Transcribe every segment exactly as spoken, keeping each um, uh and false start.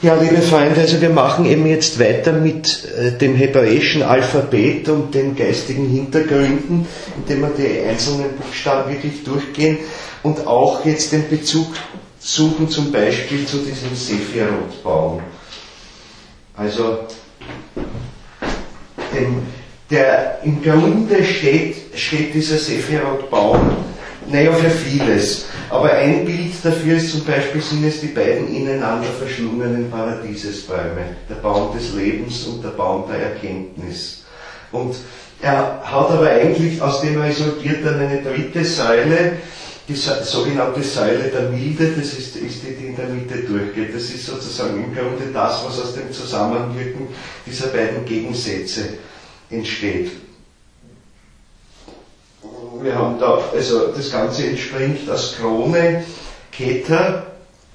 Ja, liebe Freunde, also wir machen eben jetzt weiter mit äh, dem hebräischen Alphabet und den geistigen Hintergründen, indem wir die einzelnen Buchstaben wirklich durchgehen und auch jetzt den Bezug suchen zum Beispiel zu diesem Sephirot-Baum. Also dem, der, im Grunde steht, steht dieser Sephirot-Baum, naja, für vieles. Aber ein Bild dafür ist zum Beispiel, sind es die beiden ineinander verschlungenen Paradiesesbäume, der Baum des Lebens und der Baum der Erkenntnis. Und er hat aber eigentlich aus dem resultiert dann eine dritte Säule, die sogenannte Säule der Milde, das ist, ist die, die in der Mitte durchgeht. Das ist sozusagen im Grunde das, was aus dem Zusammenwirken dieser beiden Gegensätze entsteht. Wir haben da, also das Ganze entspringt aus Krone, Keter.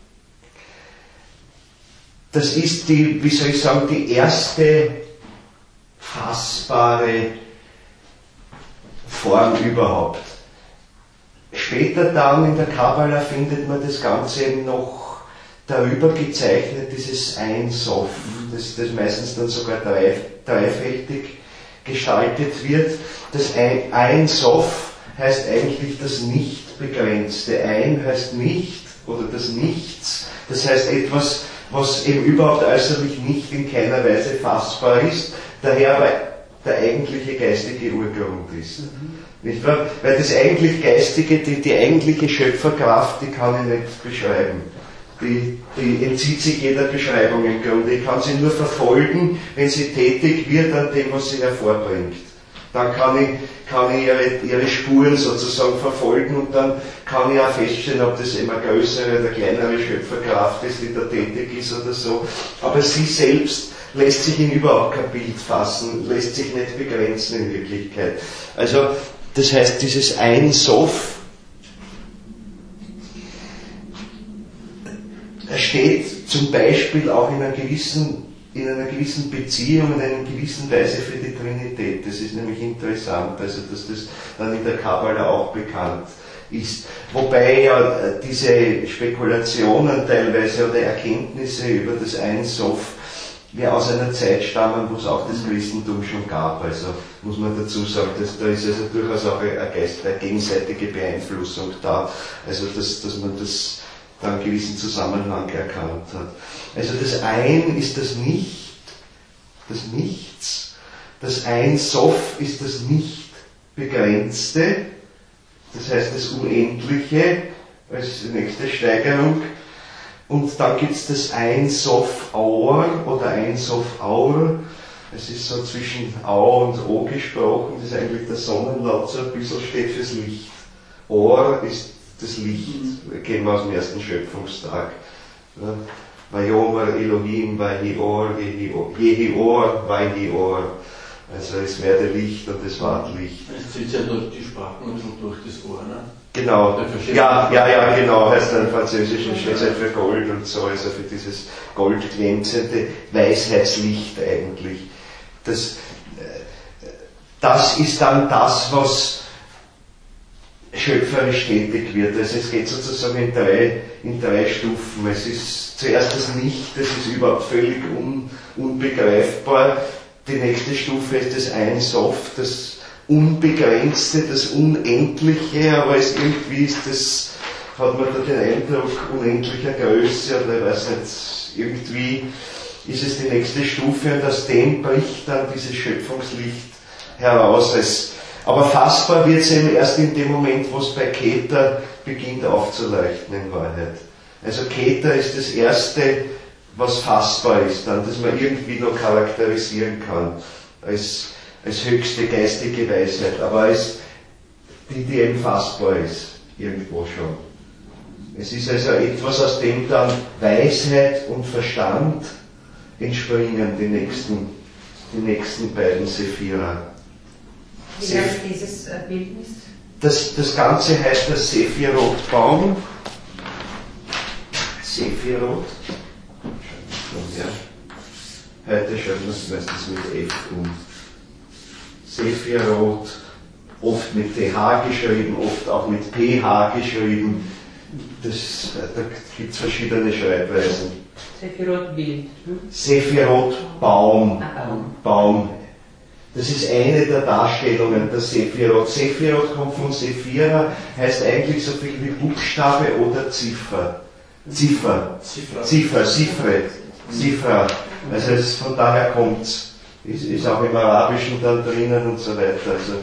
Das ist die, wie soll ich sagen, die erste fassbare Form überhaupt. Später dann in der Kabbala findet man das Ganze noch darüber gezeichnet, dieses Ein Sof, das, das meistens dann sogar drei, dreifältig gestaltet wird. Das Ein, Ein Sof heißt eigentlich das Nicht-Begrenzte. Ein heißt nicht oder das Nichts. Das heißt etwas, was eben überhaupt äußerlich nicht in keiner Weise fassbar ist, daher aber der eigentliche geistige Urgrund ist. Mhm. Nicht wahr? Weil das eigentlich Geistige, die, die eigentliche Schöpferkraft, die kann ich nicht beschreiben. Die, die entzieht sich jeder Beschreibung im Grunde. Ich kann sie nur verfolgen, wenn sie tätig wird an dem, was sie hervorbringt. Dann kann ich, kann ich ihre, ihre Spuren sozusagen verfolgen und dann kann ich auch feststellen, ob das immer größere oder kleinere Schöpferkraft ist, die da tätig ist oder so. Aber sie selbst lässt sich in überhaupt kein Bild fassen, lässt sich nicht begrenzen in Wirklichkeit. Also, das heißt, dieses Ein Sof steht zum Beispiel auch in einer gewissen in einer gewissen Beziehung, in einer gewissen Weise für die Trinität. Das ist nämlich interessant, also dass das dann in der Kabbala auch bekannt ist. Wobei ja diese Spekulationen teilweise oder Erkenntnisse über das Ein Sof ja aus einer Zeit stammen, wo es auch das Christentum schon gab. Also muss man dazu sagen, dass da ist also durchaus auch eine, Geist, eine gegenseitige Beeinflussung da. Also dass, dass man das dann einen gewissen Zusammenhang erkannt hat. Also das Ein ist das Nicht, das Nichts. Das Ein Sof ist das Nicht-Begrenzte, das heißt das Unendliche als nächste Steigerung. Und dann gibt es das Ein Sof Aur oder Ein Sof Aur. Es ist so zwischen Au und O gesprochen, das ist eigentlich der Sonnenlaut so ein bisschen, steht fürs Licht. Or ist das Licht, gehen wir aus dem ersten Schöpfungstag. Vayomer Elohim, Vahior, Jehior, Vahior. Also es werde Licht und es ward Licht. Es zieht ja durch die Sprachen und durch das Ohr, ne? Genau, ja, ja, ja, genau, heißt dann im Französischen steht es halt für Gold und so, also für dieses goldglänzende Weisheitslicht eigentlich. Das, das ist dann das, was schöpferisch tätig wird. Also es geht sozusagen in drei, in drei Stufen. Es ist zuerst das Nicht, das ist überhaupt völlig un, unbegreifbar. Die nächste Stufe ist das Ein Sof, das Unbegrenzte, das Unendliche, aber es irgendwie ist das, hat man da den Eindruck unendlicher Größe oder ich weiß nicht, irgendwie ist es die nächste Stufe und aus dem bricht dann dieses Schöpfungslicht heraus. Es, aber fassbar wird es eben erst in dem Moment, wo es bei Keter beginnt aufzuleuchten in Wahrheit. Also Keter ist das Erste, was fassbar ist, dann, das man irgendwie noch charakterisieren kann als, als höchste geistige Weisheit, aber als die, die eben fassbar ist, irgendwo schon. Es ist also etwas, aus dem dann Weisheit und Verstand entspringen, die nächsten, die nächsten beiden Sephira. Wie heißt dieses Bildnis? Das, das Ganze heißt der Sephirot-Baum. Sephirot. Ja. Heute schreibt man es meistens mit F um. Sephirot, oft mit T H geschrieben, oft auch mit P H geschrieben. Das, da gibt es verschiedene Schreibweisen. Sephirot Bild. Hm? Sephirot Baum. Ah, Baum. Baum. Das ist eine der Darstellungen der Sephirot. Sephirot kommt von Sephira, heißt eigentlich so viel wie Buchstabe oder Ziffer. Ziffer. Zifra. Ziffer, Ziffre. Zifra. Also es, von daher kommt es. Ist, ist auch im Arabischen dann drinnen und so weiter. Also,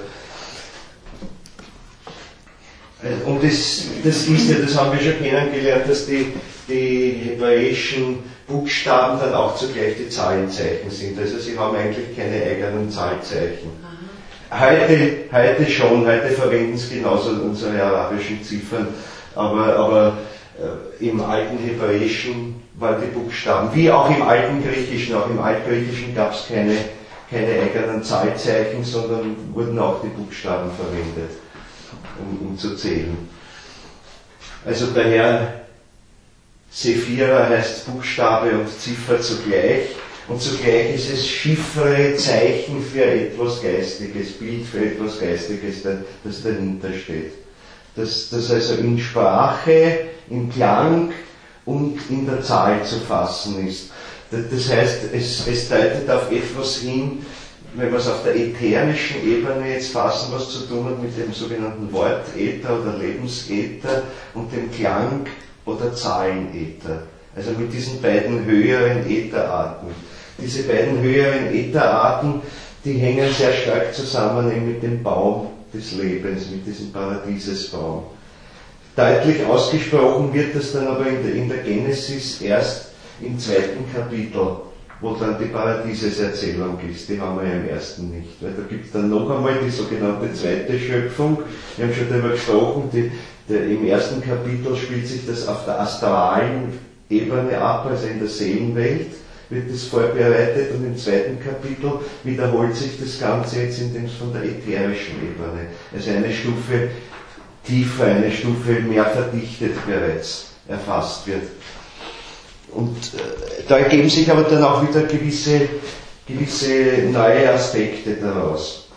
und das, das ist ja, das haben wir schon kennengelernt, dass die, die hebräischen Buchstaben dann auch zugleich die Zahlenzeichen sind. Also sie haben eigentlich keine eigenen Zahlzeichen. Heute, heute schon, heute verwenden es genauso unsere arabischen Ziffern, aber, aber äh, im alten Hebräischen waren die Buchstaben, wie auch im alten Griechischen, auch im Altgriechischen gab es keine, keine eigenen Zahlzeichen, sondern wurden auch die Buchstaben verwendet, um, um zu zählen. Also daher, Sephira heißt Buchstabe und Ziffer zugleich, und zugleich ist es Chiffre, Zeichen für etwas Geistiges, Bild für etwas Geistiges, das dahinter steht. Das, das also in Sprache, im Klang und in der Zahl zu fassen ist. Das heißt, es, es deutet auf etwas hin, wenn wir es auf der ätherischen Ebene jetzt fassen, was zu tun hat mit dem sogenannten Wortäther oder Lebensäther und dem Klang- oder Zahlenäther. Also mit diesen beiden höheren Ätherarten. Diese beiden höheren Ätherarten, die hängen sehr stark zusammen eben mit dem Baum des Lebens, mit diesem Paradiesesbaum. Deutlich ausgesprochen wird das dann aber in der, in der Genesis erst im zweiten Kapitel, wo dann die Paradieseserzählung ist. Die haben wir ja im ersten nicht. Weil da gibt es dann noch einmal die sogenannte zweite Schöpfung. Wir haben schon darüber gesprochen, die, der, im ersten Kapitel spielt sich das auf der astralen Ebene ab, also in der Seelenwelt wird das vorbereitet, und im zweiten Kapitel wiederholt sich das Ganze jetzt in dem von der ätherischen Ebene. Also eine Stufe tiefer, eine Stufe mehr verdichtet bereits erfasst wird. Und äh, da ergeben sich aber dann auch wieder gewisse, gewisse neue Aspekte daraus.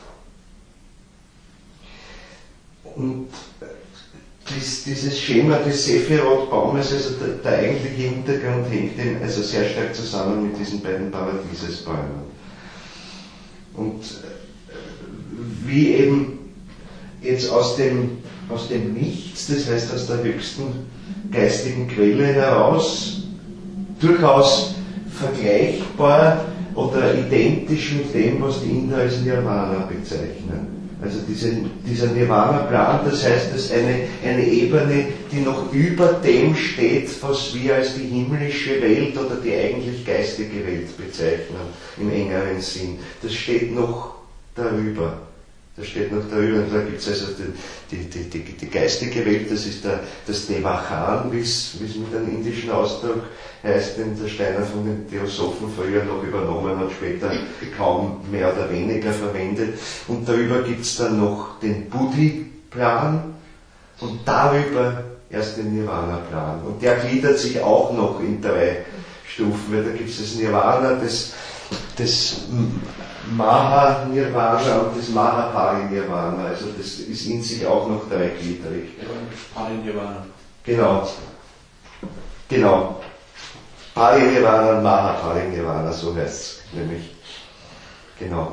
Und dies, dieses Schema des Sephirot-Baumes, also der, der eigentliche Hintergrund hängt eben also sehr stark zusammen mit diesen beiden Paradiesesbäumen. Und äh, wie eben jetzt aus dem, aus dem Nichts, das heißt aus der höchsten geistigen Quelle heraus, durchaus vergleichbar oder identisch mit dem, was die Inder als Nirvana bezeichnen. Also diese, dieser Nirvana-Plan, das heißt, dass eine, eine Ebene, die noch über dem steht, was wir als die himmlische Welt oder die eigentlich geistige Welt bezeichnen, im engeren Sinn. Das steht noch darüber. Das steht noch darüber. Und da gibt es also die, die, die, die, die geistige Welt, das ist der, das Devachan, wie es mit einem indischen Ausdruck heißt, den der Steiner von den Theosophen früher noch übernommen hat, später kaum mehr oder weniger verwendet. Und darüber gibt es dann noch den Buddhi-Plan und darüber erst den Nirvana-Plan. Und der gliedert sich auch noch in drei Stufen, weil da gibt es das Nirvana, das, das Maha-Nirvana und das Mahapari-Nirvana. Also das ist in sich auch noch dreigliedrig. Pari-Nirvana. Genau. Genau. Pari-Nirvana und Mahapari-Nirvana, so heißt es nämlich. Genau.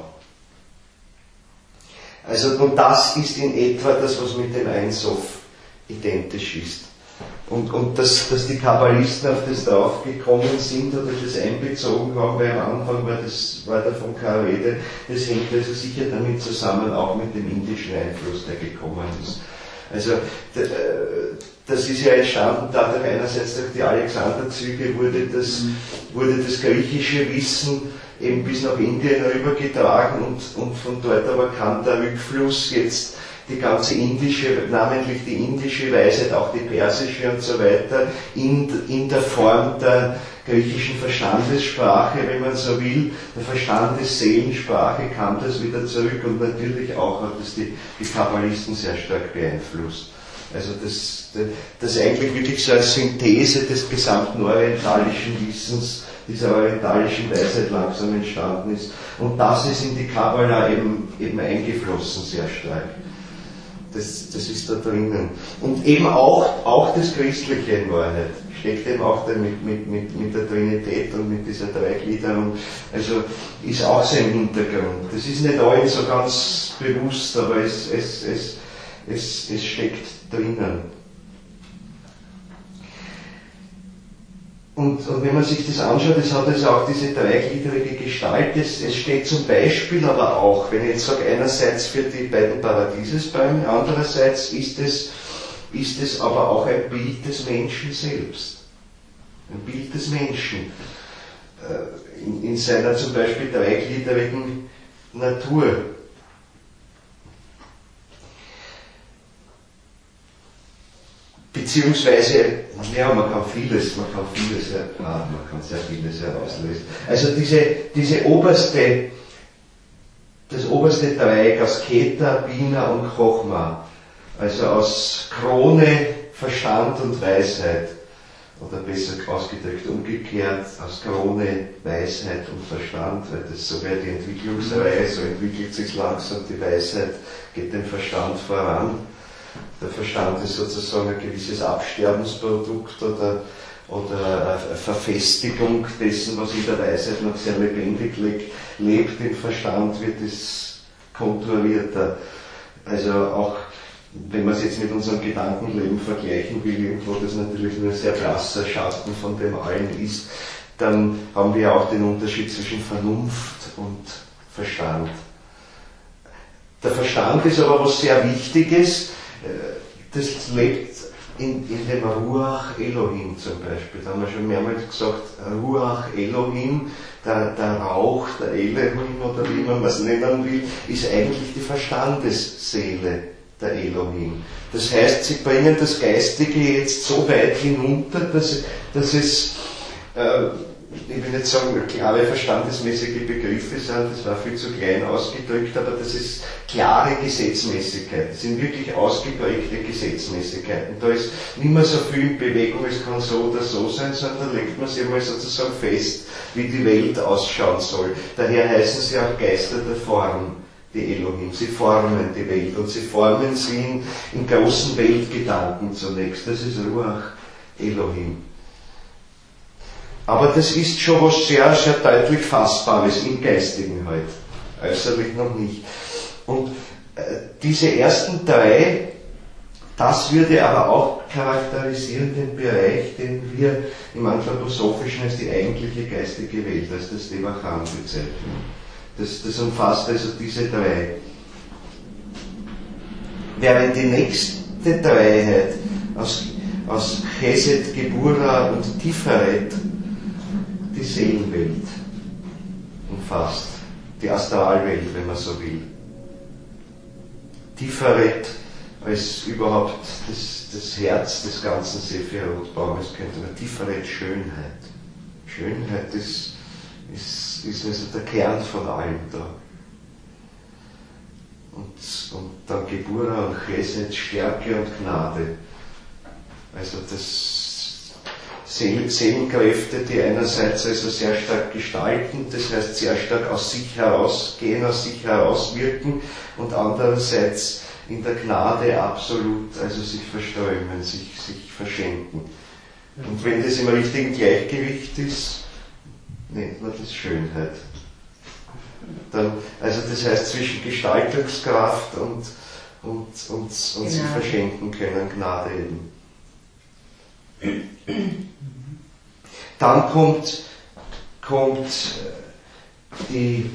Also, und das ist in etwa das, was mit dem Ein Sof identisch ist. Und, und dass, dass die Kabbalisten auf das draufgekommen sind oder das einbezogen haben, weil am Anfang war, das, war davon keine Rede, das hängt also sicher damit zusammen, auch mit dem indischen Einfluss, der gekommen ist. Also das ist ja entstanden dadurch, einerseits durch die Alexanderzüge wurde das, wurde das griechische Wissen eben bis nach Indien rübergetragen, und, und von dort aber kam der Rückfluss jetzt die ganze indische, namentlich die indische Weisheit, auch die persische und so weiter, in, in der Form der griechischen Verstandessprache, wenn man so will, der Verstandesseelensprache kam das wieder zurück, und natürlich auch hat das die, die Kabbalisten sehr stark beeinflusst. Also das, das eigentlich wirklich so als Synthese des gesamten orientalischen Wissens, dieser orientalischen Weisheit langsam entstanden ist. Und das ist in die Kabbala eben, eben eingeflossen sehr stark. das, das ist da drinnen. Und eben auch, auch das Christliche in Wahrheit steckt eben auch da mit, mit, mit, mit der Trinität und mit dieser Dreigliederung, also ist auch so im Hintergrund. Das ist nicht allen so ganz bewusst, aber es, es, es, es, es steckt drinnen. Und, und wenn man sich das anschaut, es hat also auch diese dreigliedrige Gestalt. Es, es steht zum Beispiel aber auch, wenn ich jetzt sage, einerseits für die beiden Paradiesesbäume, andererseits ist es, ist es aber auch ein Bild des Menschen selbst. Ein Bild des Menschen. In, in seiner zum Beispiel dreigliedrigen Natur. Beziehungsweise, ja, man kann vieles, man kann vieles, ah, man kann sehr vieles herauslesen. Also diese, diese oberste, das oberste Dreieck aus Keta, Bina und Chochma, also aus Krone, Verstand und Weisheit, oder besser ausgedrückt umgekehrt, aus Krone, Weisheit und Verstand, weil das so wäre die Entwicklungsreihe, so entwickelt sich langsam die Weisheit, geht dem Verstand voran. Der Verstand ist sozusagen ein gewisses Absterbensprodukt oder, oder eine Verfestigung dessen, was in der Weisheit noch sehr lebendig lebt. Im Verstand wird es konturierter. Also auch, wenn man es jetzt mit unserem Gedankenleben vergleichen will, irgendwo das natürlich nur ein sehr blasser Schatten von dem allen ist, dann haben wir auch den Unterschied zwischen Vernunft und Verstand. Der Verstand ist aber was sehr Wichtiges. Das lebt in, in dem Ruach Elohim zum Beispiel. Da haben wir schon mehrmals gesagt, Ruach Elohim, der, der Rauch, der Elohim oder wie man es nennen will, ist eigentlich die Verstandesseele der Elohim. Das heißt, sie bringen das Geistige jetzt so weit hinunter, dass, dass es, äh, ich will nicht sagen, klare verstandesmäßige Begriffe sind, das war viel zu klein ausgedrückt, aber das ist klare Gesetzmäßigkeit, das sind wirklich ausgeprägte Gesetzmäßigkeiten. Da ist nicht mehr so viel in Bewegung, es kann so oder so sein, sondern da legt man sich einmal sozusagen fest, wie die Welt ausschauen soll. Daher heißen sie auch Geister der Form, die Elohim. Sie formen die Welt und sie formen sie in, in großen Weltgedanken zunächst. Das ist Ruach Elohim. Aber das ist schon was sehr, sehr deutlich Fassbares im Geistigen halt. Äußerlich noch nicht. Und äh, diese ersten drei, das würde aber auch charakterisieren den Bereich, den wir im Anthroposophischen als die eigentliche geistige Welt, als das Devachan bezeichnen. Das, das umfasst also diese drei. Während die nächste Dreiheit aus, aus Chesed, Gebura und Tiferet die Seelenwelt umfasst, die Astralwelt, wenn man so will. Tiferet als überhaupt das, das Herz des ganzen Sephirot-Baumes, könnte man Tiferet Schönheit. Schönheit ist, ist, ist also der Kern von allem da. Und, und dann Gebura und Chesed, Stärke und Gnade. Also das Seelenkräfte, die einerseits also sehr stark gestalten, das heißt sehr stark aus sich herausgehen, aus sich herauswirken und andererseits in der Gnade absolut, also sich verströmen, sich, sich verschenken. Und wenn das im richtigen Gleichgewicht ist, nennt man das Schönheit. Dann, also das heißt zwischen Gestaltungskraft und, und, und, und sich verschenken können, Gnade eben. Dann kommt, kommt die,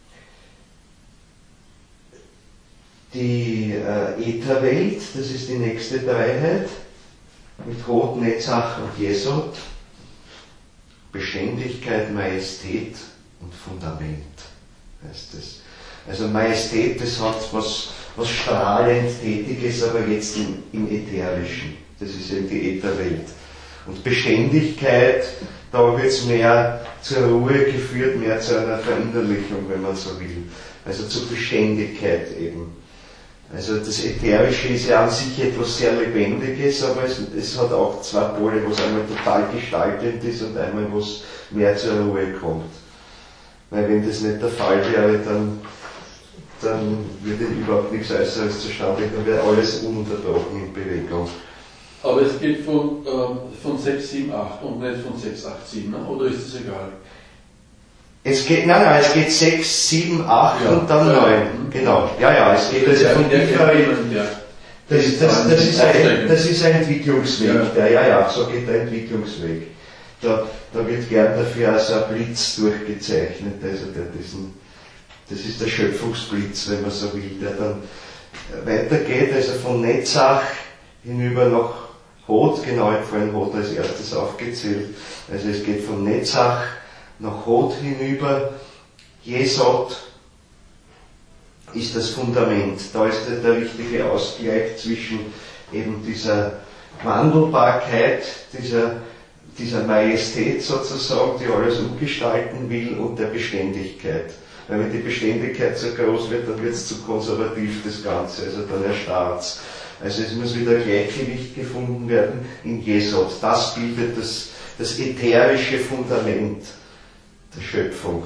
die äh, Ätherwelt, das ist die nächste Dreiheit, mit Hod, Netzach und Jesod, Beständigkeit, Majestät und Fundament heißt es. Also Majestät, das hat was, was strahlend Tätiges, aber jetzt im, im Ätherischen. Das ist eben die Ätherwelt. Und Beständigkeit, da wird es mehr zur Ruhe geführt, mehr zu einer Verinnerlichung, wenn man so will. Also zur Beständigkeit eben. Also das Ätherische ist ja an sich etwas sehr Lebendiges, aber es, es hat auch zwei Pole, wo es einmal total gestaltend ist und einmal, wo es mehr zur Ruhe kommt. Weil wenn das nicht der Fall wäre, dann, dann würde überhaupt nichts Äußeres zustande kommen, dann wäre alles ununterbrochen in Bewegung. Aber es geht von, ähm, von sechs, sieben, acht und nicht von sechs, acht, sieben, ne? Oder ist das egal? Es geht, nein, nein, es geht sechs, sieben, acht Ja. und dann Ja. neun. Genau. Ja, ja, es geht also von different. Ja. Das, das, das, ist ein, das ist ein Entwicklungsweg, Ja. der, ja, ja, so geht der Entwicklungsweg. Da, da wird gern dafür also ein Blitz durchgezeichnet, also der diesen, das ist der Schöpfungsblitz, wenn man so will, der dann weitergeht, also von Netzach hinüber nach Hod, genau, ich habe vorhin Hod als erstes aufgezählt, also es geht von Netzach nach Hod hinüber, Jesod ist das Fundament. Da ist der, der richtige Ausgleich zwischen eben dieser Wandelbarkeit, dieser, dieser Majestät sozusagen, die alles umgestalten will, und der Beständigkeit. Weil wenn die Beständigkeit zu groß wird, dann wird es zu konservativ, das Ganze, also dann erstarrt es. Also es muss wieder Gleichgewicht gefunden werden in Jesod. Das bildet das, das ätherische Fundament der Schöpfung.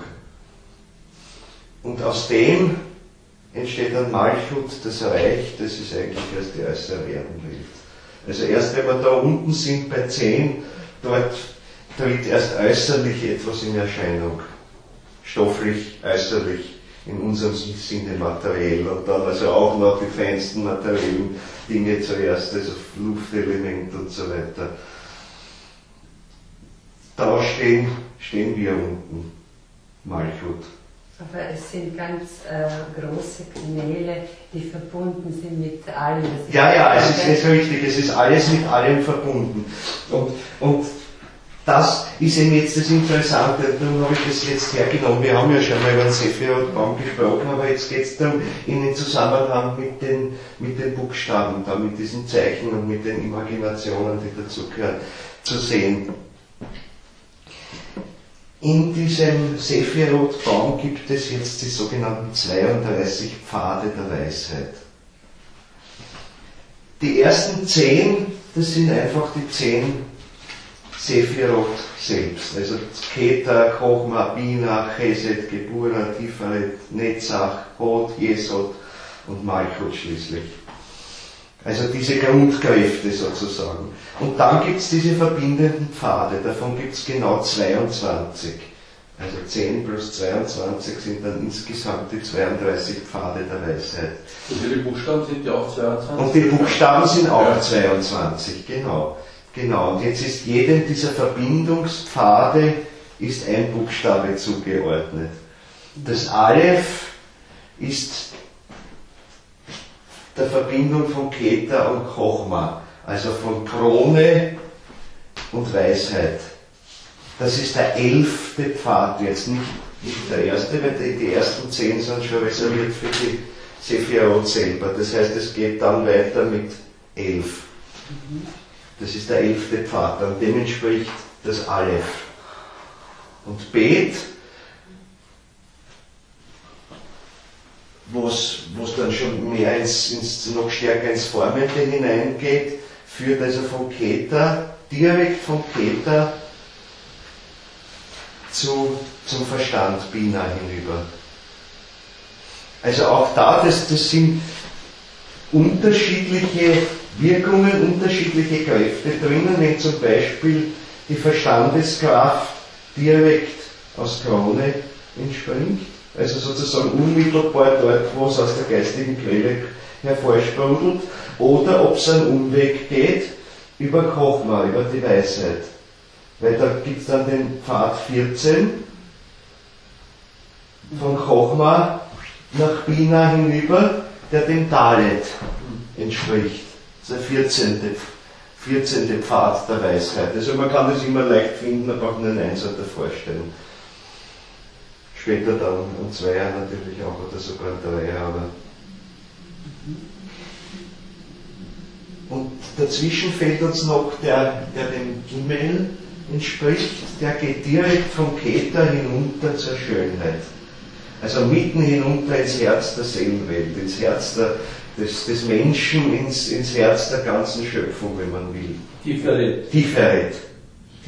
Und aus dem entsteht ein Malchut, das Reich, das ist eigentlich erst die äußere Erdenwelt. Also erst wenn wir da unten sind bei zehn, dort tritt erst äußerlich etwas in Erscheinung. Stofflich, äußerlich, in unserem Sinne materiell. Und dann also auch noch die feinsten materiellen Dinge zuerst, also Luftelement und so weiter. Da stehen, stehen wir unten, Malchut. Aber es sind ganz äh, große Kanäle, die verbunden sind mit allem. Das Ja, ja, es ist, es ist richtig, es ist alles mit allem verbunden. Und, und das ist eben jetzt das Interessante, darum habe ich das jetzt hergenommen. Wir haben ja schon mal über den Sephiroth-Baum gesprochen, aber jetzt geht es darum, in den Zusammenhang mit den, mit den Buchstaben, da mit diesen Zeichen und mit den Imaginationen, die dazugehören, zu sehen. In diesem Sephiroth-Baum gibt es jetzt die sogenannten zweiunddreißig Pfade der Weisheit. Die ersten zehn, das sind einfach die zehn Sephiroth selbst. Also Keter, Chochma, Bina, Chesed, Gebura, Tiferet, Netzach, Hod, Jesod und Malchut schließlich. Also diese Grundkräfte sozusagen. Und dann gibt es diese verbindenden Pfade, davon gibt es genau zweiundzwanzig. Also zehn plus zweiundzwanzig sind dann insgesamt die zweiunddreißig Pfade der Weisheit. Und die Buchstaben sind ja auch zweiundzwanzig? Und die Buchstaben sind auch ja. zweiundzwanzig, genau. Genau. Und jetzt ist jedem dieser Verbindungspfade ist ein Buchstabe zugeordnet. Das Aleph ist der Verbindung von Keter und Chochma, also von Krone und Weisheit. Das ist der elfte Pfad, jetzt nicht, nicht der erste, weil die, die ersten zehn sind schon reserviert für die Sephiroth selber. Das heißt, es geht dann weiter mit elf. Das ist der elfte Pfad, und dem entspricht das Aleph. Und Bet, wo es dann schon mehr ins, ins, noch stärker ins Formende hineingeht, führt also von Keter, direkt von Keter zu, zum Verstand Bina hinüber. Also auch da, das, das sind unterschiedliche Wirkungen, unterschiedliche Kräfte drinnen, wenn zum Beispiel die Verstandeskraft direkt aus Krone entspringt, also sozusagen unmittelbar dort, wo es aus der geistigen Quelle hervorsprudelt, oder ob es einen Umweg geht über Chochma, über die Weisheit. Weil da gibt es dann den Pfad vierzehn, von Chochma nach Bina hinüber, der dem Dalet entspricht. Das ist der vierzehnte, vierzehnte Pfad der Weisheit. Also man kann das immer leicht finden, man braucht nur einen Einser davor stellen. Später dann ein Zweier natürlich auch, oder sogar ein Dreier, aber. Und dazwischen fällt uns noch der, der dem Gimel entspricht, der geht direkt vom Keter hinunter zur Schönheit. Also mitten hinunter ins Herz der Seelenwelt, ins Herz der, des, des Menschen, ins, ins Herz der ganzen Schöpfung, wenn man will. Tiferet. Tiferet.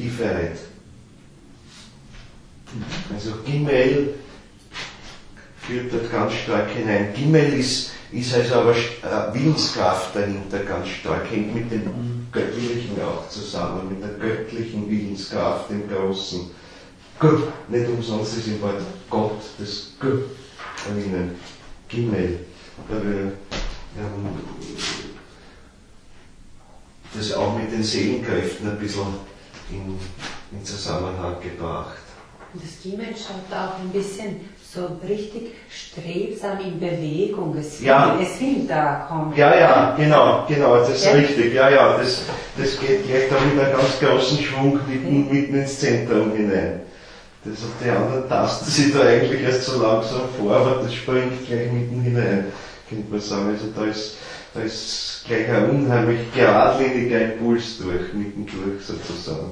Tiferet. Also Gimel spürt dort ganz stark hinein. Gimel ist, ist also aber äh, Willenskraft dahinter ganz stark, hängt mit dem Göttlichen auch zusammen, mit der göttlichen Willenskraft, dem Großen. Gott, nicht umsonst ist im Wort Gott, das G erinnern. Gimel. Da wir, ähm, das auch mit den Seelenkräften ein bisschen in, in Zusammenhang gebracht. Und das Gimel schaut auch ein bisschen so richtig strebsam in Bewegung. Es will, ja. es will da kommen. Ja, ja, genau, genau, das ist ja. richtig. Ja, ja, das, das geht gleich da mit einem ganz großen Schwung mitten, mitten ins Zentrum hinein. Das auf die anderen tasten sich da eigentlich erst so langsam vor, aber das springt gleich mitten hinein, könnte man sagen. Also da ist, da ist gleich ein unheimlich geradliniger Impuls durch, mittendurch sozusagen.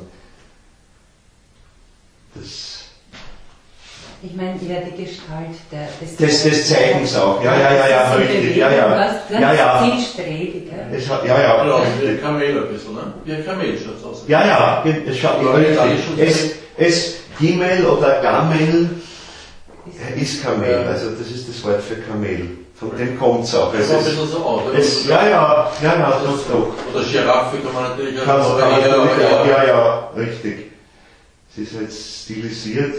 Das Ich meine, ja, die Gestalt der, des, des, des Zeichens auch, ja, ja, ja, ja, richtig, ja, ja. Was, ja, ja. zielstrebig, ja. Es hat, ja, ja. Ja, wie ein Kamel ein bisschen, ne? Wie ein Kamel schaut es aus. Ja, ja, es schaut richtig. Es, es, Gimel oder Gamel ist Kamel, also das ist das Wort für Kamel. Von dem kommt es auch. Das sieht ein bisschen so aus. Es, ja, ja, ja, ja, doch, doch. Oder Giraffe kann man natürlich Kannst auch. du Ja, natürlich ja, auch, ja, ja, richtig. Es ist halt stilisiert.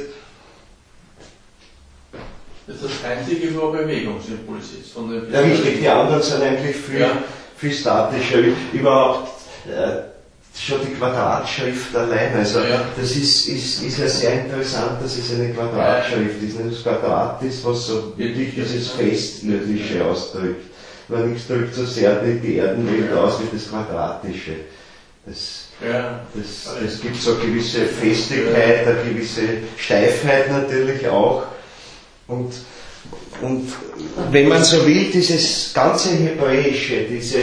Das ist das einzige, wo Bewegungsimpuls ist. Von den Ja, richtig, die anderen sind eigentlich viel, ja. viel statischer. Überhaupt äh, schon die Quadratschrift allein. Also ja. das ist, ist, ist ja sehr interessant, dass es eine Quadratschrift ist. Nicht das Quadrat ist, was so wirklich dieses Festirdische ausdrückt. Weil nichts drückt so sehr die, die Erdenwelt aus wie das Quadratische. Das, ja. das, das gibt so eine gewisse Festigkeit, eine gewisse Steifheit natürlich auch. Und, und wenn man so will, dieses ganze Hebräische, diese,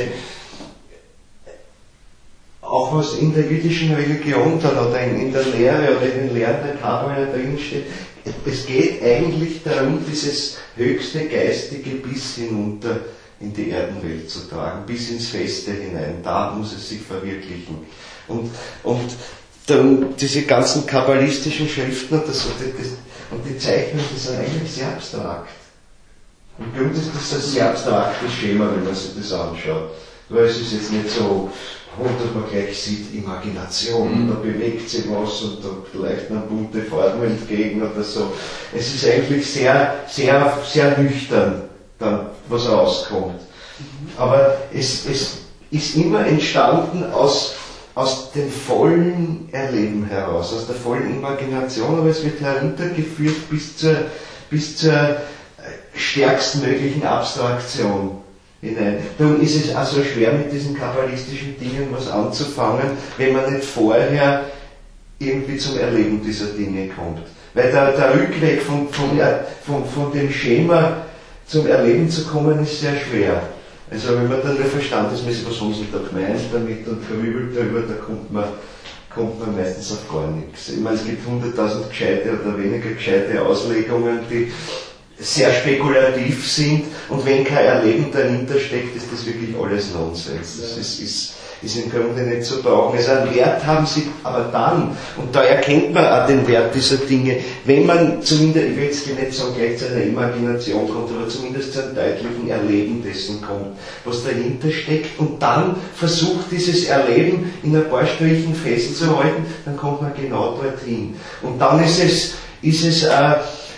auch was in der jüdischen Religion dann oder in, in der Lehre oder in den Lehren der Kabbala drinsteht, es geht eigentlich darum, dieses höchste Geistige bis hinunter in die Erdenwelt zu tragen, bis ins Feste hinein. Da muss es sich verwirklichen. Und, und dann diese ganzen kabbalistischen Schriften und, das, das, und die Zeichnungen, die sind eigentlich sehr abstrakt. Im Grunde ist das ein sehr abstraktes Schema, wenn man sich das anschaut. Weil es ist jetzt nicht so, dass man gleich sieht, Imagination, mhm. da bewegt sich was und da leicht eine bunte Farben entgegen oder so. Es ist eigentlich sehr, sehr, sehr nüchtern, dann, was rauskommt. Mhm. Aber es, es ist immer entstanden aus, aus dem vollen Erleben heraus, aus der vollen Imagination, aber es wird heruntergeführt bis zur, bis zur stärkstmöglichen Abstraktion hinein. Darum ist es auch so schwer, mit diesen kabbalistischen Dingen was anzufangen, wenn man nicht vorher irgendwie zum Erleben dieser Dinge kommt. Weil der, der Rückweg von, von, von, von dem Schema zum Erleben zu kommen, ist sehr schwer. Also wenn man dann nur verstandesmäßig, was haben sie da gemeint damit und grübelt darüber, da kommt man, kommt man meistens auf gar nichts. Ich meine, es gibt hunderttausend gescheite oder weniger gescheite Auslegungen, die sehr spekulativ sind, und wenn kein Erleben dahinter steckt, ist das wirklich alles Nonsens. Das ist, ist, ist im Grunde nicht zu brauchen. Also einen Wert haben sie aber dann, und da erkennt man auch den Wert dieser Dinge, wenn man zumindest, ich will jetzt nicht sagen, gleich zu einer Imagination kommt, aber zumindest zu einem deutlichen Erleben dessen kommt, was dahinter steckt, und dann versucht, dieses Erleben in ein paar Strichen festzuhalten, dann kommt man genau dorthin. Und dann ist es, ist es äh,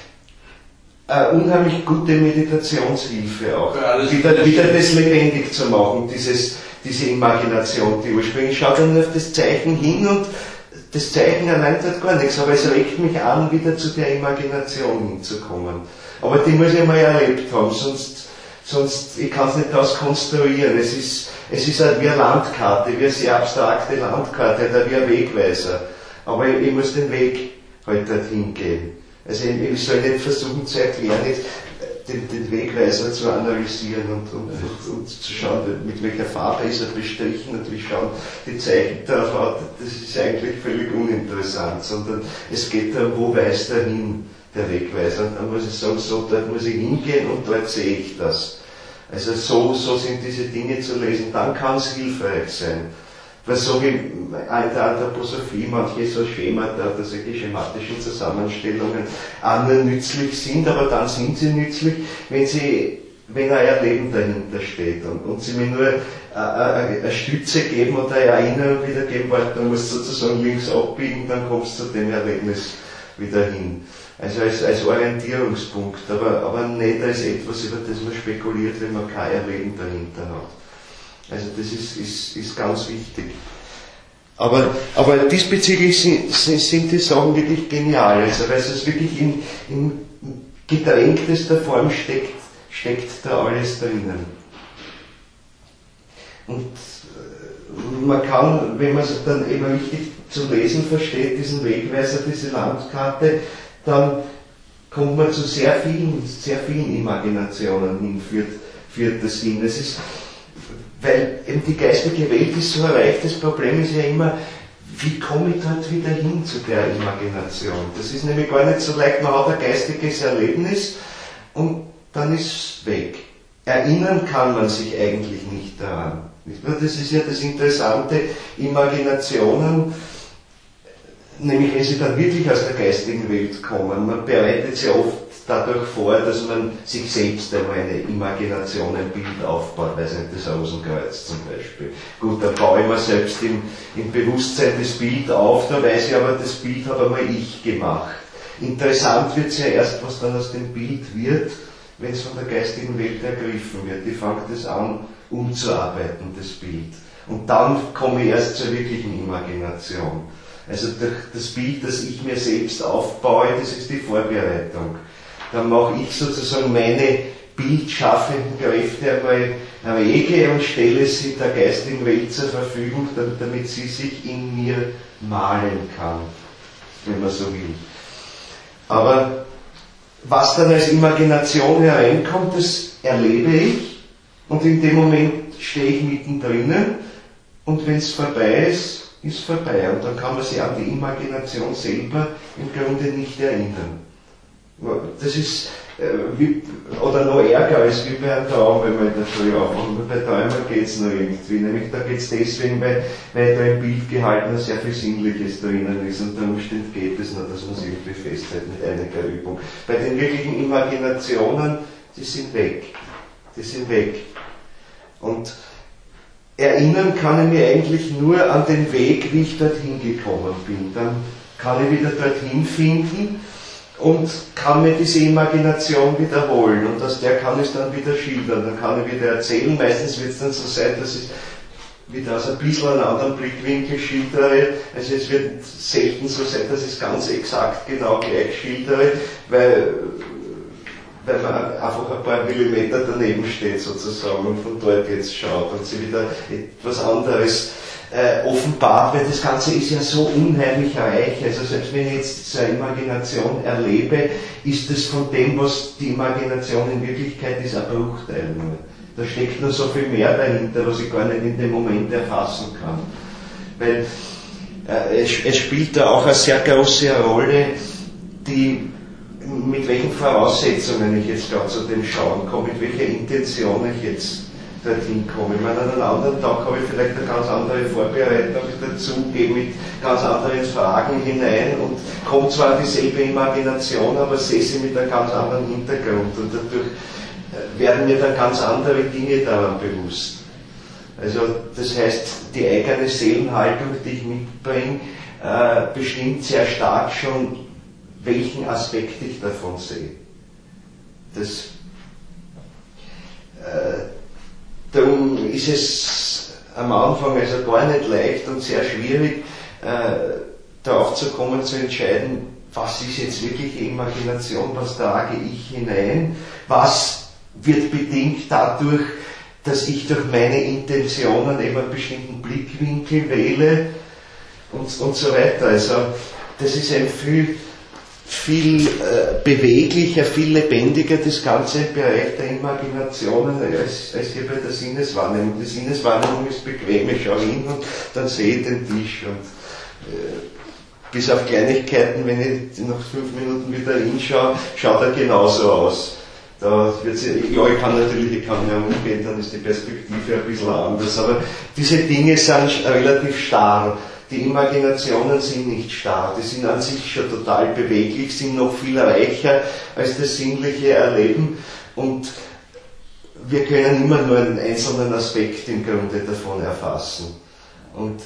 eine unheimlich gute Meditationshilfe auch, wieder, wieder das lebendig zu machen, dieses, diese Imagination, die ursprünglich schaut dann auf das Zeichen hin, und das Zeichen allein tut gar nichts, aber es regt mich an, wieder zu der Imagination hinzukommen. Aber die muss ich mal erlebt haben, sonst, sonst ich kann es nicht daraus konstruieren. Es ist, es ist halt wie eine Landkarte, wie eine sehr abstrakte Landkarte, oder wie ein Wegweiser. Aber ich, ich muss den Weg halt dorthin gehen. Also ich, ich soll nicht versuchen zu erklären, jetzt den, den Wegweiser zu analysieren und, und, und, und zu schauen, mit welcher Farbe ist er bestrichen und wie schauen die Zeichen darauf aus. Das ist eigentlich völlig uninteressant, sondern es geht darum, wo weist er hin, der Wegweiser. Und dann muss ich sagen, so, dort muss ich hingehen und dort sehe ich das. Also so, so sind diese Dinge zu lesen, dann kann es hilfreich sein. Weil so wie in der Anthroposophie manche so Schemata oder solche schematischen Zusammenstellungen auch nur nützlich sind, aber dann sind sie nützlich, wenn sie, wenn ein Erleben dahinter steht und, und sie mir nur äh, eine Stütze geben oder eine Erinnerung wiedergeben, weil du musst sozusagen links abbiegen, dann kommst du zu dem Erlebnis wieder hin. Also als, als Orientierungspunkt, aber, aber nicht als etwas, über das man spekuliert, wenn man kein Erleben dahinter hat. Also das ist, ist, ist ganz wichtig. Aber, aber diesbezüglich sind, sind die Sachen wirklich genial, also weil es wirklich in, in gedränktester Form steckt, steckt da alles drinnen. Und man kann, wenn man es dann eben richtig zu lesen versteht, diesen Wegweiser, diese Landkarte, dann kommt man zu sehr vielen, sehr vielen Imaginationen hin, führt, führt das hin. Es ist, weil eben die geistige Welt ist so erreicht, das Problem ist ja immer, wie komme ich dort wieder hin zu der Imagination? Das ist nämlich gar nicht so leicht, man hat ein geistiges Erlebnis und dann ist es weg. Erinnern kann man sich eigentlich nicht daran. Das ist ja das Interessante, Imaginationen, nämlich wenn sie dann wirklich aus der geistigen Welt kommen, man bereitet sie oft dadurch vor, dass man sich selbst einmal eine Imagination, ein Bild aufbaut, weiß nicht, das Rosenkreuz zum Beispiel. Gut, dann baue ich mir selbst im, im Bewusstsein das Bild auf, da weiß ich aber, das Bild habe einmal ich gemacht. Interessant wird es ja erst, was dann aus dem Bild wird, wenn es von der geistigen Welt ergriffen wird. Die fängt es an, umzuarbeiten, das Bild. Und dann komme ich erst zur wirklichen Imagination. Also das Bild, das ich mir selbst aufbaue, das ist die Vorbereitung. Dann mache ich sozusagen meine bildschaffenden Kräfte einmal Wege und stelle sie der geistigen Welt zur Verfügung, damit sie sich in mir malen kann, wenn man so will. Aber was dann als Imagination hereinkommt, das erlebe ich und in dem Moment stehe ich mittendrin und wenn es vorbei ist, ist vorbei und dann kann man sich an die Imagination selber im Grunde nicht erinnern. Das ist, äh, wie, oder noch ärger als wie bei einem Traum, wenn man in der Früh aufwacht. Und bei Träumen geht es noch irgendwie. Nämlich da geht es deswegen, weil, weil da im Bild gehalten sehr viel Sinnliches drinnen ist und unter Umständen geht es noch, dass man es irgendwie festhält mit einiger Übung. Bei den wirklichen Imaginationen, die sind weg. Die sind weg. Und erinnern kann ich mir eigentlich nur an den Weg, wie ich dorthin gekommen bin. Dann kann ich wieder dorthin finden und kann mir diese Imagination wiederholen und aus der kann ich es dann wieder schildern, dann kann ich wieder erzählen. Meistens wird es dann so sein, dass ich wieder aus ein bisschen einen anderen Blickwinkel schildere. Also es wird selten so sein, dass ich es ganz exakt genau gleich schildere, weil, weil man einfach ein paar Millimeter daneben steht sozusagen und von dort jetzt schaut und sie wieder etwas anderes Äh, offenbart, weil das Ganze ist ja so unheimlich reich, also selbst wenn ich jetzt so eine Imagination erlebe, ist das von dem, was die Imagination in Wirklichkeit ist, ein Bruchteil nur. Da steckt nur so viel mehr dahinter, was ich gar nicht in dem Moment erfassen kann. Weil äh, es, es spielt da auch eine sehr große Rolle, die, mit welchen Voraussetzungen ich jetzt gerade zu dem Schauen komme, mit welcher Intention ich jetzt dorthin komme. Ich meine, an einem anderen Tag habe ich vielleicht eine ganz andere Vorbereitung dazu, gehe mit ganz anderen Fragen hinein und komme zwar an dieselbe Imagination, aber sehe sie mit einem ganz anderen Hintergrund und dadurch werden mir dann ganz andere Dinge daran bewusst. Also das heißt, die eigene Seelenhaltung, die ich mitbringe, äh, bestimmt sehr stark schon, welchen Aspekt ich davon sehe. Das äh, Darum ist es am Anfang also gar nicht leicht und sehr schwierig, äh, darauf zu kommen, zu entscheiden, was ist jetzt wirkliche Imagination, was trage ich hinein, was wird bedingt dadurch, dass ich durch meine Intentionen eben einen bestimmten Blickwinkel wähle und, und so weiter. Also das ist ein viel viel äh, beweglicher, viel lebendiger das ganze im Bereich der Imaginationen als, als hier bei der Sinneswahrnehmung. Die Sinneswahrnehmung ist bequem, ich schaue hin und dann sehe ich den Tisch und äh, bis auf Kleinigkeiten, wenn ich nach fünf Minuten wieder hinschaue, schaut er genauso aus. Da wird's, ja, ich kann natürlich, ich kann ja umgehen, dann ist die Perspektive ein bisschen anders, aber diese Dinge sind relativ starr. Die Imaginationen sind nicht starr, die sind an sich schon total beweglich, sind noch viel reicher als das sinnliche Erleben und wir können immer nur einen einzelnen Aspekt im Grunde davon erfassen. Und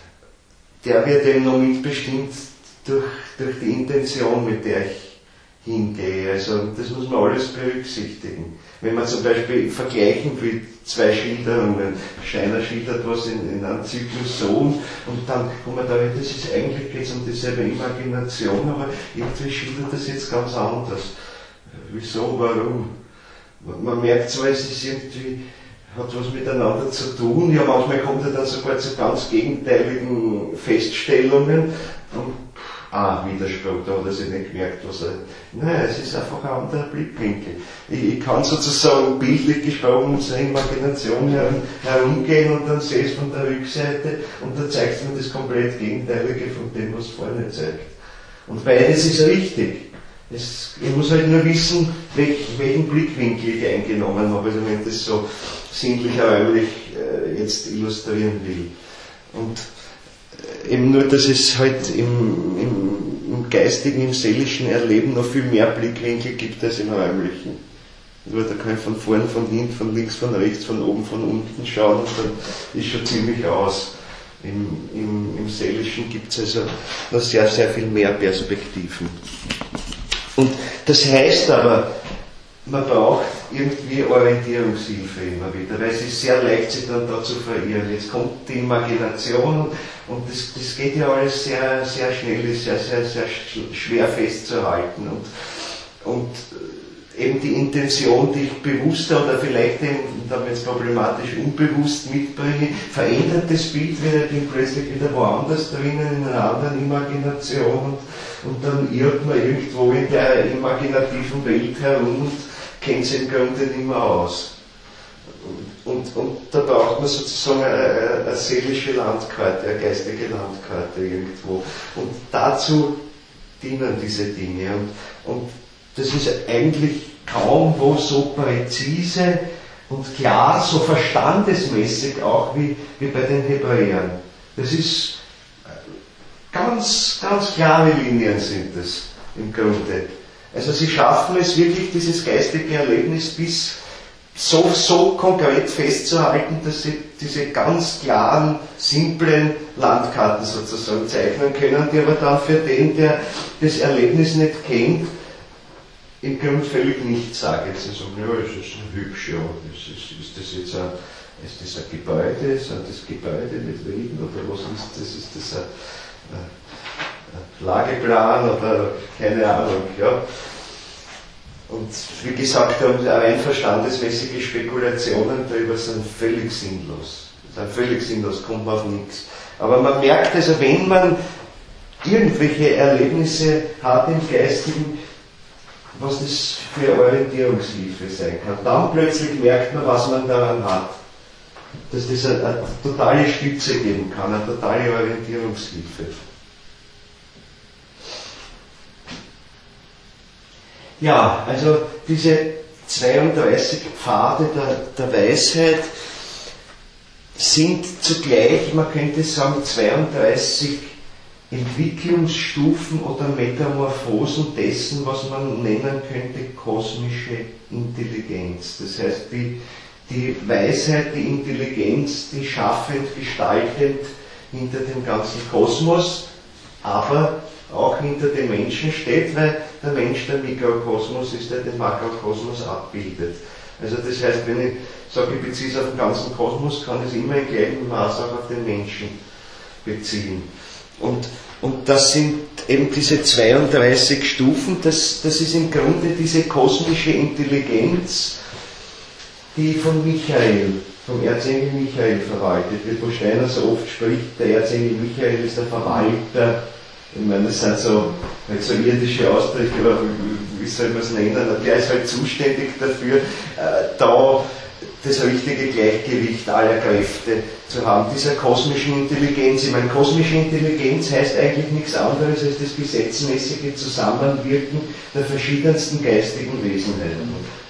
der wird eben noch mitbestimmt durch, durch die Intention, mit der ich hingehe. Also das muss man alles berücksichtigen. Wenn man zum Beispiel vergleichen will, zwei Schilderungen, Steiner schildert was in, in einem Zyklus so und dann kommt man da, das ist eigentlich geht es um dieselbe Imagination, aber irgendwie schildert das jetzt ganz anders. Wieso, warum? Man merkt zwar, es ist irgendwie, hat was miteinander zu tun, ja manchmal kommt er dann sogar zu ganz gegenteiligen Feststellungen und ah, Widerspruch, da hat er sich nicht gemerkt, was er, nein, es ist einfach ein anderer Blickwinkel. Ich, ich kann sozusagen bildlich gesprochen mit seiner Imagination herum, herumgehen und dann sehe ich es von der Rückseite und dann zeigt es mir das komplett Gegenteilige von dem, was vorne zeigt. Und beides ist richtig. Es, ich muss halt nur wissen, welch, welchen Blickwinkel ich eingenommen habe, also wenn ich das so sinnlich räumlich äh, jetzt illustrieren will. Und äh, eben nur, dass es halt im, im, im geistigen, im seelischen Erleben noch viel mehr Blickwinkel gibt als im räumlichen. Nur da kann ich von vorn, von hinten, von links, von rechts, von oben, von unten schauen und dann ist schon ziemlich aus. Im, im, im Seelischen gibt es also noch sehr, sehr viel mehr Perspektiven. Und das heißt aber, man braucht irgendwie Orientierungshilfe immer wieder, weil es ist sehr leicht, sich dann da zu verirren. Jetzt kommt die Imagination und das, das geht ja alles sehr, sehr schnell, ist sehr, sehr, sehr schwer festzuhalten. Und, und eben die Intention, die ich bewusster oder vielleicht eben, damit es problematisch unbewusst mitbringe, verändert das Bild wieder, ich bin plötzlich wieder woanders drinnen, in einer anderen Imagination und, und dann irrt man irgendwo in der imaginativen Welt herum und kennt sie im Grunde nicht mehr aus. Und, und, und da braucht man sozusagen eine, eine seelische Landkarte, eine geistige Landkarte irgendwo. Und dazu dienen diese Dinge. Und, und das ist eigentlich kaum wo so präzise und klar, so verstandesmäßig auch wie, wie bei den Hebräern. Das ist ganz, ganz klare Linien sind das im Grunde. Also sie schaffen es wirklich, dieses geistige Erlebnis bis so, so konkret festzuhalten, dass sie diese ganz klaren, simplen Landkarten sozusagen zeichnen können, die aber dann für den, der das Erlebnis nicht kennt, im Grunde völlig nichts sagen. Sie sagen, ja, es ist hübsch, ja, ist, ist, ist das jetzt ein, ist das ein Gebäude, sind das Gebäude mit Wegen oder was ist das? Ist das ein, ein, ein Lageplan oder keine Ahnung, ja. Und wie gesagt, rein verstandesmäßige Spekulationen darüber sind völlig sinnlos. Sind völlig sinnlos, kommt man auf nichts. Aber man merkt also, wenn man irgendwelche Erlebnisse hat im Geistigen, was das für Orientierungshilfe sein kann. Dann plötzlich merkt man, was man daran hat. Dass das eine, eine totale Stütze geben kann, eine totale Orientierungshilfe. Ja, also diese zweiunddreißig Pfade der, der Weisheit sind zugleich, man könnte sagen, zweiunddreißig Entwicklungsstufen oder Metamorphosen dessen, was man nennen könnte, kosmische Intelligenz. Das heißt, die, die Weisheit, die Intelligenz, die schaffend, gestaltend hinter dem ganzen Kosmos, aber auch hinter dem Menschen steht, weil der Mensch der Mikrokosmos ist, der den Makrokosmos abbildet. Also das heißt, wenn ich sage, ich beziehe es auf den ganzen Kosmos, kann ich es immer in gleichem Maß auch auf den Menschen beziehen. Und, und das sind eben diese zweiunddreißig Stufen, das, das ist im Grunde diese kosmische Intelligenz, die von Michael, vom Erzengel Michael verwaltet wird, wo Steiner so oft spricht, der Erzengel Michael ist der Verwalter. Ich meine, das sind so, halt so irdische Ausdrücke, aber wie soll man es nennen? Der ist halt zuständig dafür, äh, da das richtige Gleichgewicht aller Kräfte zu haben, dieser kosmischen Intelligenz. Ich meine, kosmische Intelligenz heißt eigentlich nichts anderes als das gesetzmäßige Zusammenwirken der verschiedensten geistigen Wesenheiten.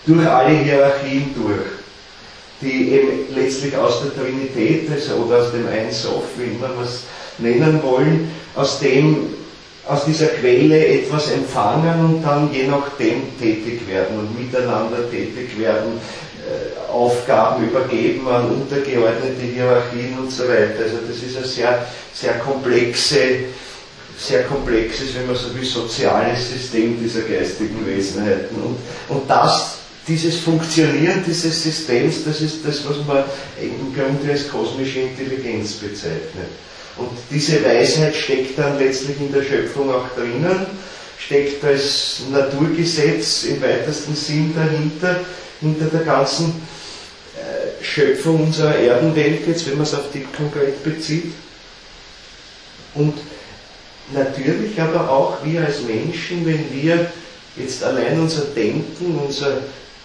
durch alle Hierarchien durch, die eben letztlich aus der Trinität also, oder aus dem Ein Sof, wie immer wir es nennen wollen, aus dem, aus dieser Quelle etwas empfangen und dann je nachdem tätig werden und miteinander tätig werden, äh, Aufgaben übergeben an untergeordnete Hierarchien und so weiter. Also das ist ein sehr, sehr komplexe, sehr komplexes, wenn man so will, soziales System dieser geistigen Wesenheiten. Und, und das, dieses Funktionieren dieses Systems, das ist das, was man im Grunde als kosmische Intelligenz bezeichnet. Und diese Weisheit steckt dann letztlich in der Schöpfung auch drinnen, steckt als Naturgesetz im weitesten Sinn dahinter, hinter der ganzen äh, Schöpfung unserer Erdenwelt, jetzt wenn man es auf die konkret bezieht. Und natürlich aber auch wir als Menschen, wenn wir jetzt allein unser Denken, unser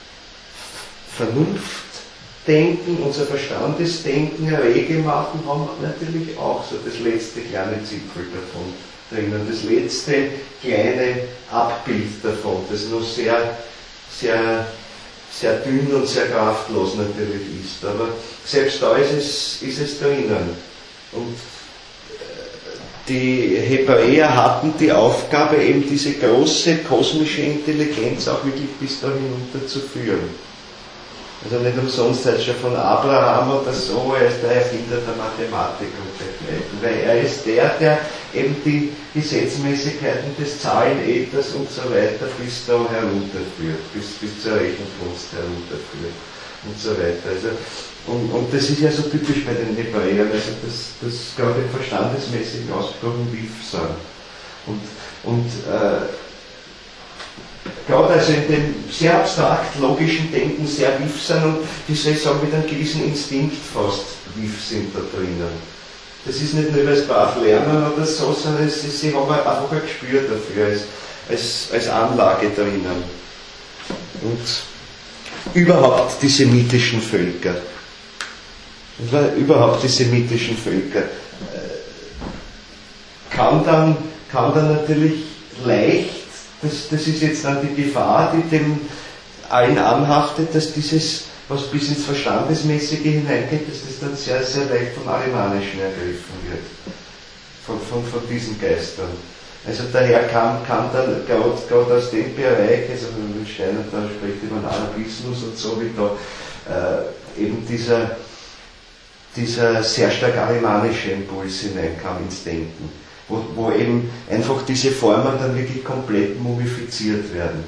Vernunftdenken, unser Verstandesdenken rege machen, haben wir natürlich auch so das letzte kleine Zipfel davon drinnen, das letzte kleine Abbild davon, das noch sehr, sehr, sehr dünn und sehr kraftlos natürlich ist. Aber selbst da ist es, ist es drinnen. Und die Hebräer hatten die Aufgabe, eben diese große kosmische Intelligenz auch wirklich bis da hinunter zu führen. Also nicht umsonst heißt es schon von Abraham oder so, er ist der Erfinder der Mathematik und dergleichen, weil er ist der, der eben die Gesetzmäßigkeiten des Zahlenethers und so weiter bis da herunterführt, bis, bis zur Rechenkunst herunterführt und so weiter. Also, und, und das ist ja so typisch bei den Hebräern, also das, das gerade verstandesmäßig ausgesprochen Wif sein. Und, und äh, gerade also in dem sehr abstrakt logischen Denken sehr Wif sind und wie soll ich sagen, mit einem gewissen Instinkt fast Wif sind da drinnen. Das ist nicht nur das brav Lernen oder so, sondern es ist, sie haben einfach ein Gespür dafür als, als, als Anlage drinnen. Und überhaupt die semitischen Völker. Überhaupt die semitischen Völker. Kann dann, kann dann natürlich leicht, das, das ist jetzt dann die Gefahr, die dem allen anhaftet, dass dieses, was bis ins Verstandesmäßige hineingeht, dass das dann sehr, sehr leicht vom Arimanischen ergriffen wird. Von, von, von diesen Geistern. Also daher kam, kam dann gerade aus dem Bereich, also wenn Steiner da spricht über den Arabismus und so, wie da äh, eben dieser, dieser sehr stark arimanische Impuls hineinkam ins Denken, wo, wo eben einfach diese Formen dann wirklich komplett mumifiziert werden.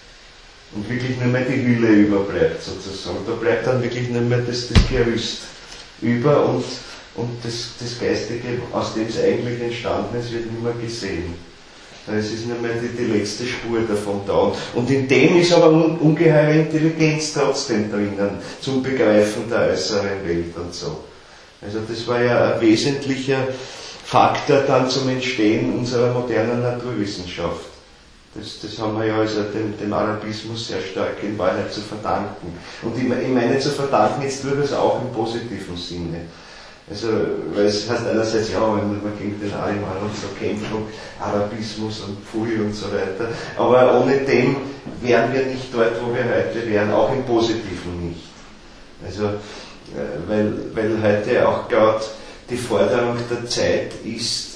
Und wirklich nur mehr die Hülle überbleibt sozusagen. Da bleibt dann wirklich nur mehr das, das Gerüst über und, und das, das Geistige, aus dem es eigentlich entstanden ist, wird nicht mehr gesehen. Es ist nur mehr die, die letzte Spur davon da. Und in dem ist aber un, ungeheure Intelligenz trotzdem drinnen, zum Begreifen der äußeren Welt und so. Also das war ja ein wesentlicher Faktor dann zum Entstehen unserer modernen Naturwissenschaft. Das, das haben wir ja also dem, dem Arabismus sehr stark in Wahrheit zu verdanken. Und ich meine zu verdanken jetzt durchaus auch im positiven Sinne. Also, weil es heißt einerseits, ja, wenn man gegen den Ariman und so kämpft und Arabismus und Pfui und so weiter, aber ohne dem wären wir nicht dort, wo wir heute wären, auch im Positiven nicht. Also, weil, weil heute auch gerade die Forderung der Zeit ist,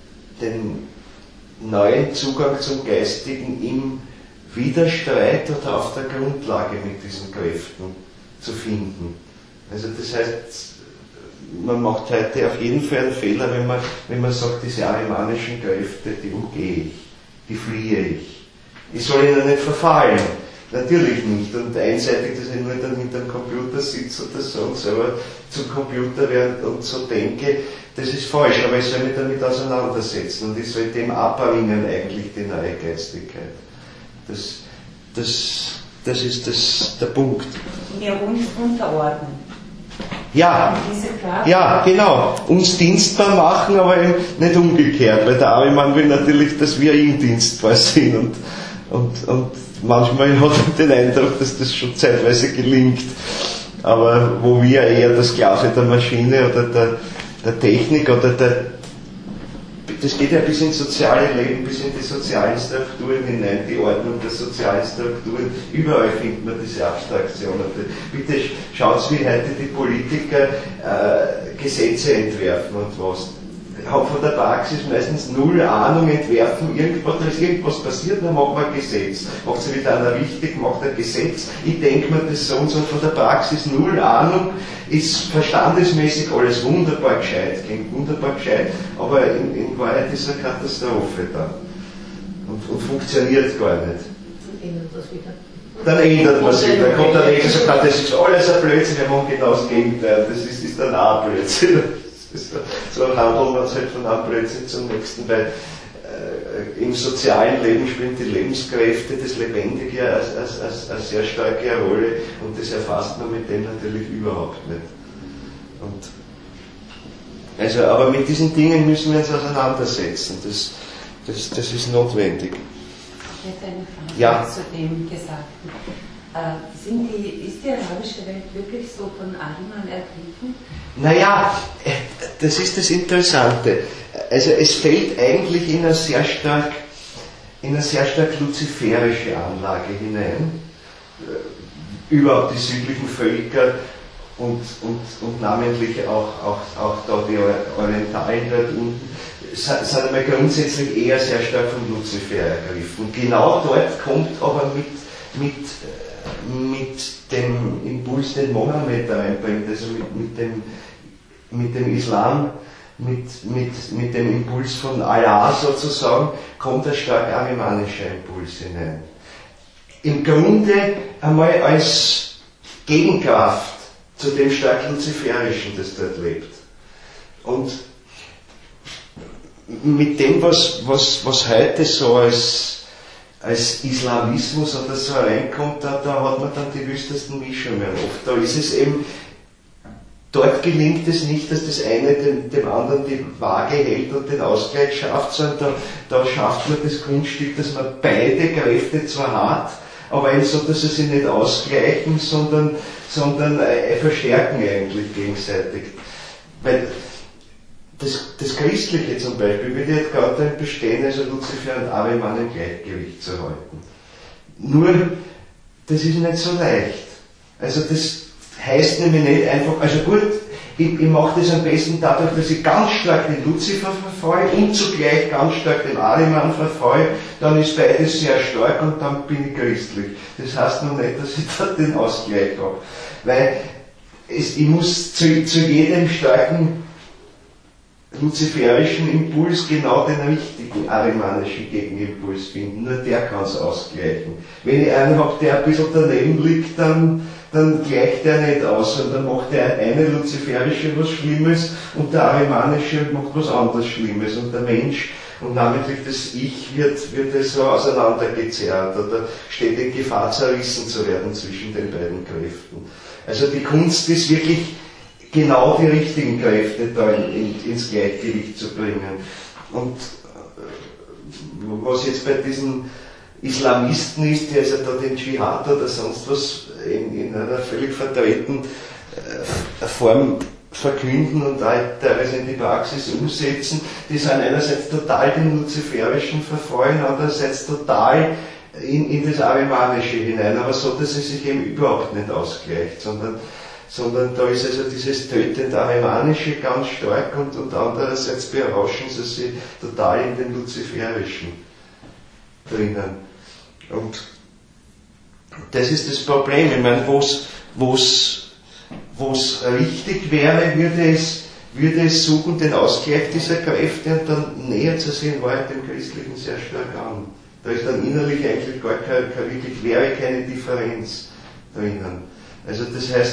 den neuen Zugang zum Geistigen im Widerstreit oder auf der Grundlage mit diesen Kräften zu finden. Also das heißt, man macht heute auf jeden Fall einen Fehler, wenn man, wenn man sagt, diese arimanischen Kräfte, die umgehe ich, die fliehe ich. Ich soll ihnen nicht verfallen. Natürlich nicht. Und einseitig, dass ich nur dann hinter dem Computer sitze oder so und selber zum Computer werde und so denke, das ist falsch, aber ich soll mich damit auseinandersetzen und ich soll dem abringen eigentlich die neue Geistigkeit. Das, das, das ist das, der Punkt. Wir uns unterordnen. Ja, ja, genau. Uns dienstbar machen, aber eben nicht umgekehrt, weil der Ariman will natürlich, dass wir ihm dienstbar sind und, und, und manchmal hat man den Eindruck, dass das schon zeitweise gelingt, aber wo wir eher der Sklave der Maschine oder der, der Technik oder der das geht ja bis ins soziale Leben, bis in die sozialen Strukturen hinein, die Ordnung der sozialen Strukturen. Überall findet man diese Abstraktionen. Bitte schaut, wie heute die Politiker äh, Gesetze entwerfen und was. Haben von der Praxis meistens null Ahnung, entwerfen irgendwas, da ist irgendwas passiert, dann machen wir ein Gesetz. Macht sie wieder einer richtig, macht ein Gesetz, ich denke mir das so und so, von der Praxis null Ahnung, ist verstandesmäßig alles wunderbar gescheit, klingt wunderbar gescheit, aber in, in Wahrheit ist eine Katastrophe da. Und, und funktioniert gar nicht. Dann ändert das wieder. Dann ändert man sich, dann kommt der Nächste und sagt, das ist alles ein Blödsinn, wir machen genau das Gegenteil, das ist, ist dann auch ein Blödsinn. So handeln wir uns halt von einem Blödsinn zum nächsten, weil äh, im sozialen Leben spielen die Lebenskräfte, das Lebendige eine, eine, eine sehr starke Rolle und das erfasst man mit dem natürlich überhaupt nicht. Und also, aber mit diesen Dingen müssen wir uns auseinandersetzen, das, das, das ist notwendig. Ich hätte eine Frage ja. zu dem Gesagten. Äh, sind die, ist die arabische Welt wirklich so von Ahriman ergriffen? Naja, das ist das Interessante. Also es fällt eigentlich in eine sehr stark, in eine sehr stark luziferische Anlage hinein. Überhaupt die südlichen Völker und, und, und namentlich auch, auch, auch da die Orientalen dort unten, sind einmal grundsätzlich eher sehr stark von Luzifer ergriffen. Und genau dort kommt aber mit, mit, mit dem Impuls, den Mohammed reinbringt, also mit, mit, dem, mit dem Islam, mit, mit, mit dem Impuls von Allah sozusagen, kommt ein stark arimanischer Impuls hinein. Im Grunde einmal als Gegenkraft zu dem stark luziferischen, das dort lebt. Und mit dem, was, was, was heute so als, als Islamismus oder so reinkommt, da, da hat man dann die wüstesten Mischungen oft. Da ist es eben, dort gelingt es nicht, dass das eine dem, dem anderen die Waage hält und den Ausgleich schafft, sondern da, da schafft man das Kunststück, dass man beide Kräfte zwar hat, aber eben so, dass sie sich nicht ausgleichen, sondern, sondern äh, verstärken eigentlich gegenseitig. Weil das, das Christliche zum Beispiel würde jetzt gerade darin bestehen, also Luzifer und Ahriman im Gleichgewicht zu halten. Nur, das ist nicht so leicht. Also das heißt nämlich nicht einfach, also gut, ich, ich mache das am besten dadurch, dass ich ganz stark den Luzifer verfalle und zugleich ganz stark den Ahriman verfalle, dann ist beides sehr stark und dann bin ich christlich. Das heißt noch nicht, dass ich da den Ausgleich habe. Weil es, ich muss zu, zu jedem starken luziferischen Impuls genau den richtigen arimanischen Gegenimpuls finden. Nur der kann es ausgleichen. Wenn ich einen habe, der ein bisschen daneben liegt, dann, dann gleicht der nicht aus, und dann macht der eine luziferische was Schlimmes und der arimanische macht was anderes Schlimmes, und der Mensch und namentlich das Ich wird, wird so auseinandergezerrt oder steht in Gefahr, zerrissen zu werden zwischen den beiden Kräften. Also die Kunst ist wirklich genau die richtigen Kräfte da in, in, ins Gleichgewicht zu bringen. Und was jetzt bei diesen Islamisten ist, die also da den Dschihad oder sonst was in, in einer völlig verdrehten äh, Form verkünden und teilweise in die Praxis umsetzen, die sind einerseits total den luziferischen verfallen, andererseits total in, in das Arimanische hinein, aber so, dass es sich eben überhaupt nicht ausgleicht, sondern sondern da ist also dieses tötend Arimanische ganz stark und, und andererseits berauschen sie sich total in den Luziferischen drinnen. Und das ist das Problem. Ich meine, wo es richtig wäre, würde es, würde es suchen, den Ausgleich dieser Kräfte, und dann nähert sie sich in Wahrheit dem Christlichen sehr stark an. Da ist dann innerlich eigentlich gar keine, keine wirklich, wäre keine Differenz drinnen. Also das heißt,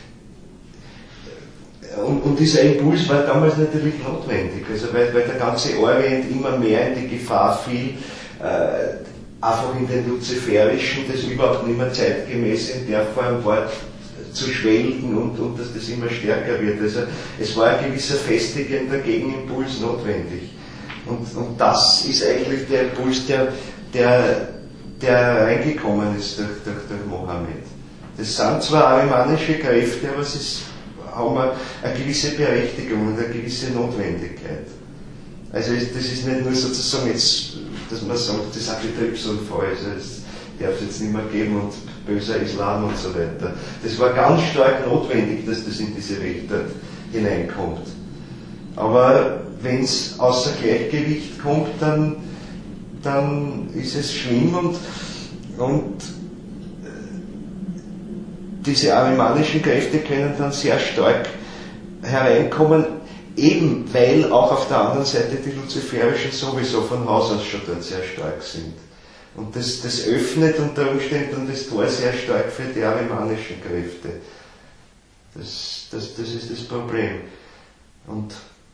Und, und dieser Impuls war damals natürlich notwendig, also weil, weil der ganze Orient immer mehr in die Gefahr fiel, äh, einfach in den Luziferischen, das überhaupt nicht mehr zeitgemäß in der Form war, zu schwelgen und, und dass das immer stärker wird. Also es war ein gewisser festigender Gegenimpuls notwendig. Und, und das ist eigentlich der Impuls, der, der, der reingekommen ist durch, durch, durch Mohammed. Das sind zwar arimanische Kräfte, aber es ist haben wir eine gewisse Berechtigung und eine gewisse Notwendigkeit. Also das ist nicht nur sozusagen jetzt, dass man sagt, das ist ein Betriebsunfall, also das darf es jetzt nicht mehr geben und böser Islam und so weiter. Das war ganz stark notwendig, dass das in diese Welt hineinkommt. Aber wenn es außer Gleichgewicht kommt, dann, dann ist es schlimm und, und diese arimanischen Kräfte können dann sehr stark hereinkommen, eben weil auch auf der anderen Seite die luziferischen sowieso von Haus aus schon dort sehr stark sind. Und das, das öffnet unter Umständen das Tor sehr stark für die arimanischen Kräfte. Das, das, das ist das Problem. Und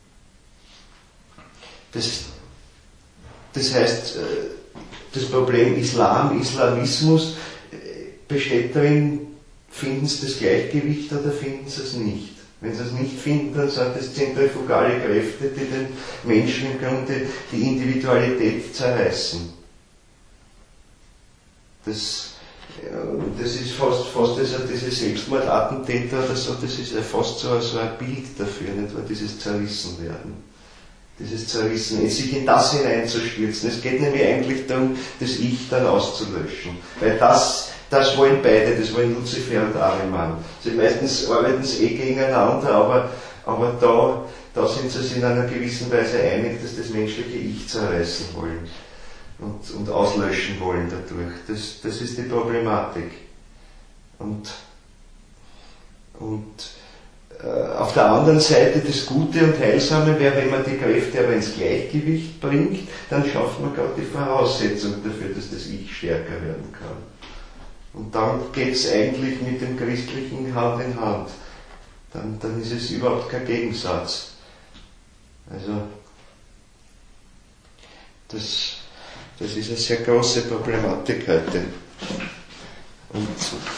das, das heißt, das Problem Islam, Islamismus besteht darin, finden sie das Gleichgewicht oder finden sie es nicht. Wenn sie es nicht finden, dann sind das zentrifugale Kräfte, die den Menschen im Grunde die Individualität zerreißen. Das, das ist fast, fast also diese Selbstmordattentäter oder so, das ist ja fast so, so ein Bild dafür, nicht wahr? Dieses Zerrissenwerden. Dieses Zerrissen, sich in das hineinzustürzen. Es geht nämlich eigentlich darum, das Ich dann auszulöschen. Weil das, das wollen beide, das wollen Luzifer und Ahriman. Sie meistens arbeiten sie eh gegeneinander, aber, aber da, da sind sie sich in einer gewissen Weise einig, dass das menschliche Ich zerreißen wollen. Und, und auslöschen wollen dadurch. Das, das ist die Problematik. Und, und äh, auf der anderen Seite das Gute und Heilsame wäre, wenn man die Kräfte aber ins Gleichgewicht bringt, dann schafft man gerade die Voraussetzung dafür, dass das Ich stärker werden kann. Und dann geht es eigentlich mit dem Christlichen Hand in Hand. Dann, dann ist es überhaupt kein Gegensatz. Also das Das ist eine sehr große Problematik heute. Und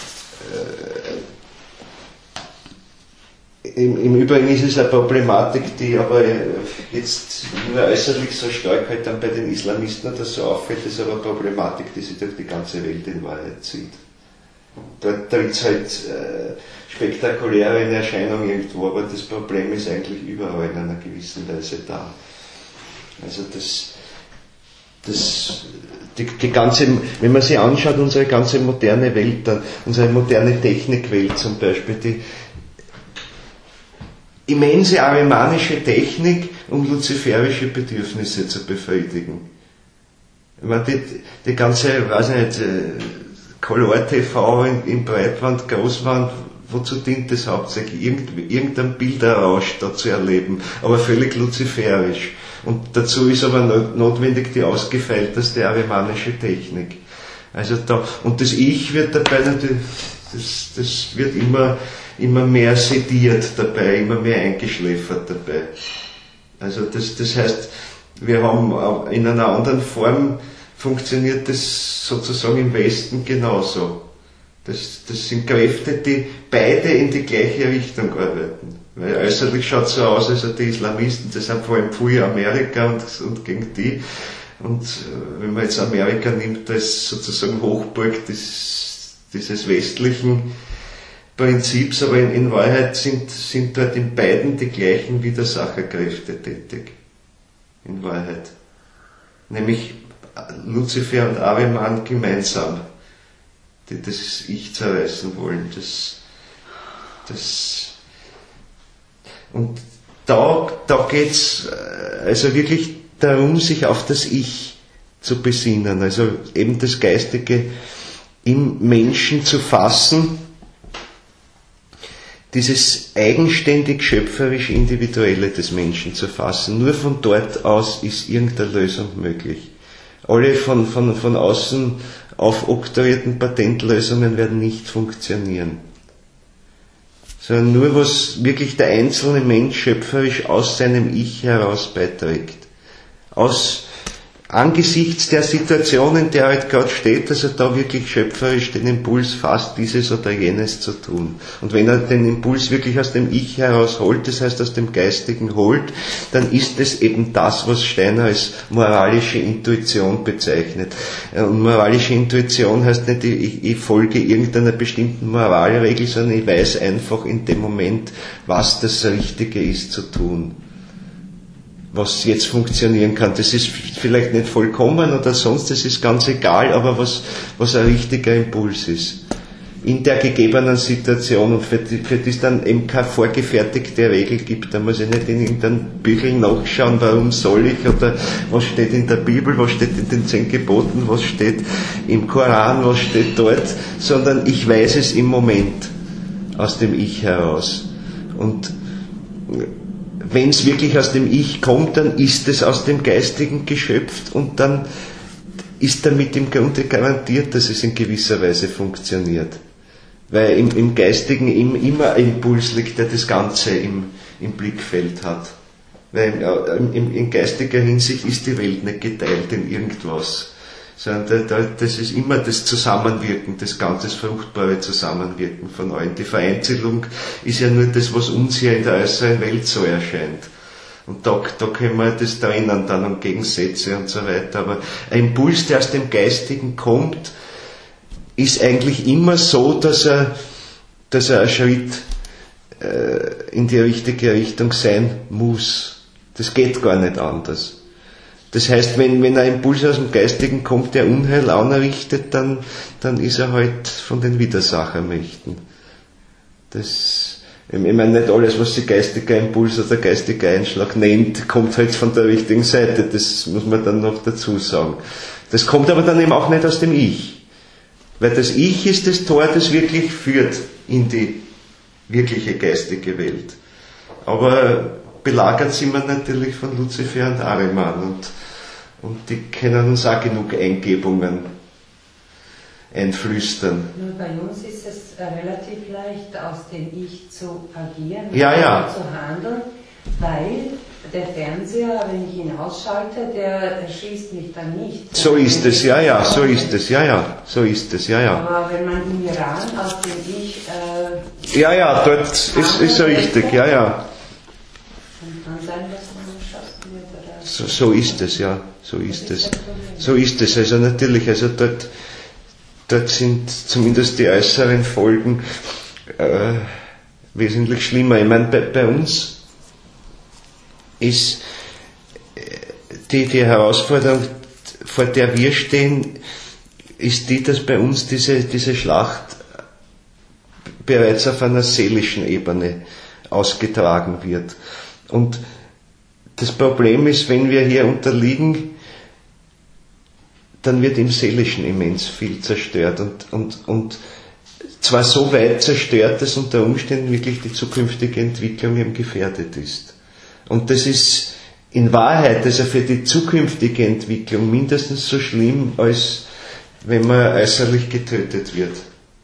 äh, im, im Übrigen ist es eine Problematik, die aber jetzt nur äußerlich so stark halt dann bei den Islamisten oder so auffällt, das ist aber eine Problematik, die sich durch die ganze Welt in Wahrheit zieht. Dort tritt es halt äh, spektakulär in Erscheinung irgendwo, aber das Problem ist eigentlich überall in einer gewissen Weise da. Also das Das, die, die ganze, wenn man sich anschaut, unsere ganze moderne Welt, dann, unsere moderne Technikwelt zum Beispiel, die immense arimanische Technik, um luziferische Bedürfnisse zu befriedigen. Ich meine, die, die ganze, weiß ich nicht, Color-T V in, in Breitband, Großwand, wozu dient das hauptsächlich? Irgend, irgendein Bilderrausch da zu erleben, aber völlig luziferisch. Und dazu ist aber notwendig die ausgefeilteste arimanische Technik. Also da, und das Ich wird dabei natürlich, das, das wird immer, immer mehr sediert dabei, immer mehr eingeschläfert dabei. Also das, das heißt, wir haben in einer anderen Form funktioniert das sozusagen im Westen genauso. Das, das sind Kräfte, die beide in die gleiche Richtung arbeiten. Weil äußerlich schaut es so aus, also die Islamisten, das sind vor allem früher Amerika und, und gegen die. Und wenn man jetzt Amerika nimmt, als sozusagen Hochburg des, dieses westlichen Prinzips, aber in, in Wahrheit sind, sind dort in beiden die gleichen Widersacherkräfte tätig. In Wahrheit. Nämlich Luzifer und Ahriman gemeinsam, die das Ich zerreißen wollen. Das, das Und da, da geht's also wirklich darum, sich auf das Ich zu besinnen, also eben das Geistige im Menschen zu fassen, dieses eigenständig schöpferisch Individuelle des Menschen zu fassen. Nur von dort aus ist irgendeine Lösung möglich. Alle von, von, von außen aufoktroyierten Patentlösungen werden nicht funktionieren. Sondern nur, was wirklich der einzelne Mensch schöpferisch aus seinem Ich heraus beiträgt. Aus, angesichts der Situation, in der er halt gerade steht, dass er da wirklich schöpferisch den Impuls fasst, dieses oder jenes zu tun. Und wenn er den Impuls wirklich aus dem Ich heraus holt, das heißt aus dem Geistigen holt, dann ist es eben das, was Steiner als moralische Intuition bezeichnet. Und moralische Intuition heißt nicht, ich, ich folge irgendeiner bestimmten Moralregel, sondern ich weiß einfach in dem Moment, was das Richtige ist zu tun. was jetzt funktionieren kann. Das ist vielleicht nicht vollkommen oder sonst, das ist ganz egal, aber was, was ein richtiger Impuls ist. In der gegebenen Situation und für die, für die es dann eben keine vorgefertigte Regel gibt. Da muss ich nicht in irgendeinem Büchel nachschauen, warum soll ich oder was steht in der Bibel, was steht in den zehn Geboten, was steht im Koran, was steht dort, sondern ich weiß es im Moment aus dem Ich heraus. Und wenn es wirklich aus dem Ich kommt, dann ist es aus dem Geistigen geschöpft und dann ist damit im Grunde garantiert, dass es in gewisser Weise funktioniert. Weil im, im Geistigen im, immer ein Impuls liegt, der das Ganze im, im Blickfeld hat. Weil in, in, in geistiger Hinsicht ist die Welt nicht geteilt in irgendwas, sondern da, da, das ist immer das Zusammenwirken, das ganze fruchtbare Zusammenwirken von allen. Die Vereinzelung ist ja nur das, was uns hier in der äußeren Welt so erscheint. Und da, da können wir das trennen dann und Gegensätze und so weiter. Aber ein Impuls, der aus dem Geistigen kommt, ist eigentlich immer so, dass er, dass er ein Schritt äh, in die richtige Richtung sein muss. Das geht gar nicht anders. Das heißt, wenn, wenn ein Impuls aus dem Geistigen kommt, der Unheil anrichtet, dann, dann ist er halt von den Widersachermächten. Das, ich meine, nicht alles, was sich geistiger Impuls oder geistiger Einschlag nennt, kommt halt von der richtigen Seite. Das muss man dann noch dazu sagen. Das kommt aber dann eben auch nicht aus dem Ich. Weil das Ich ist das Tor, das wirklich führt in die wirkliche geistige Welt. Aber belagert sind wir natürlich von Luzifer und Ahriman und, und die können uns auch genug Eingebungen einflüstern. Nur bei uns ist es relativ leicht, aus dem Ich zu agieren, ja, ja. zu handeln, weil der Fernseher, wenn ich ihn ausschalte, der erschießt mich dann nicht. So ist es, ja, ja, so ist es, ja, ja, so ist es, ja, ja. Aber wenn man im Iran aus dem Ich... Äh, ja, ja, dort ist es richtig, ja, ja. Kann sein, dass man erschossen wird, oder? So, so ist es, ja, so ist es. So ist es, also natürlich, also dort, dort sind zumindest die äußeren Folgen äh, wesentlich schlimmer. Ich meine, bei, bei uns ist die, die Herausforderung, vor der wir stehen, ist die, dass bei uns diese, diese Schlacht bereits auf einer seelischen Ebene ausgetragen wird. Und das Problem ist, wenn wir hier unterliegen, dann wird im Seelischen immens viel zerstört und, und, und zwar so weit zerstört, dass unter Umständen wirklich die zukünftige Entwicklung eben gefährdet ist. Und das ist in Wahrheit, also für die zukünftige Entwicklung mindestens so schlimm, als wenn man äußerlich getötet wird.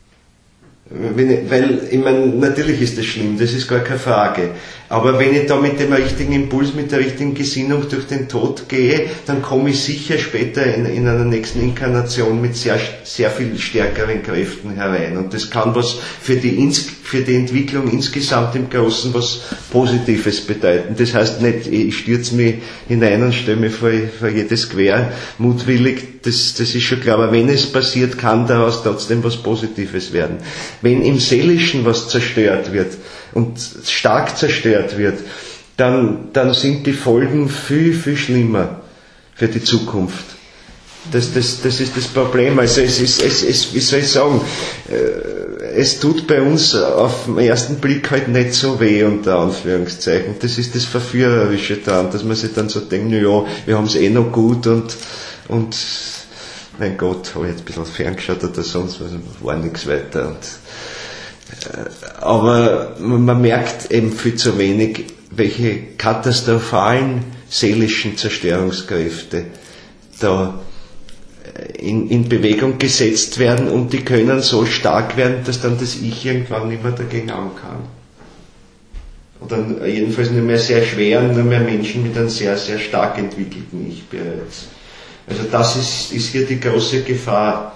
Weil, ich meine, natürlich ist das schlimm, das ist gar keine Frage. Aber wenn ich da mit dem richtigen Impuls, mit der richtigen Gesinnung durch den Tod gehe, dann komme ich sicher später in, in einer nächsten Inkarnation mit sehr, sehr viel stärkeren Kräften herein. Und das kann was für die, für die Entwicklung insgesamt im Großen was Positives bedeuten. Das heißt nicht, ich stürze mich hinein und stelle mich vor, vor jedes Quer, mutwillig, das, das ist schon klar. Aber wenn es passiert, kann daraus trotzdem was Positives werden. Wenn im Seelischen was zerstört wird und stark zerstört wird, dann, dann sind die Folgen viel, viel schlimmer für die Zukunft. Das, das, das ist das Problem. Also es ist, es, es, wie soll ich sagen, es tut bei uns auf den ersten Blick halt nicht so weh, unter Anführungszeichen. Das ist das Verführerische daran, dass man sich dann so denkt, na ja, wir haben es eh noch gut und, und mein Gott, habe ich jetzt ein bisschen ferngeschaut oder sonst was, war nichts weiter. Und, äh, aber man merkt eben viel zu wenig, welche katastrophalen seelischen Zerstörungskräfte da in, in Bewegung gesetzt werden und die können so stark werden, dass dann das Ich irgendwann nicht mehr dagegen an kann. Oder jedenfalls nur mehr sehr schwer und nur mehr Menschen mit einem sehr, sehr stark entwickelten Ich bereits. Also das ist, ist hier die große Gefahr.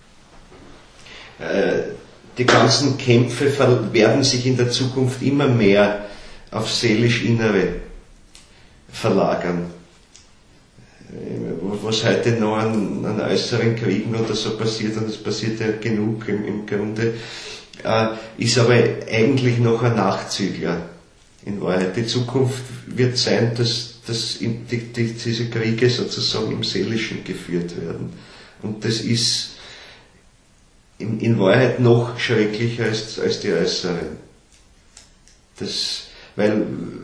Äh, die ganzen Kämpfe werden sich in der Zukunft immer mehr auf seelisch-innere verlagern. Was heute noch an, an äußeren Kriegen oder so passiert, und es passiert ja genug im, im Grunde, äh, ist aber eigentlich noch ein Nachzügler. In Wahrheit, die Zukunft wird sein, dass dass in, die, die, diese Kriege sozusagen im Seelischen geführt werden. Und das ist in, in Wahrheit noch schrecklicher als, als die äußeren. Das, weil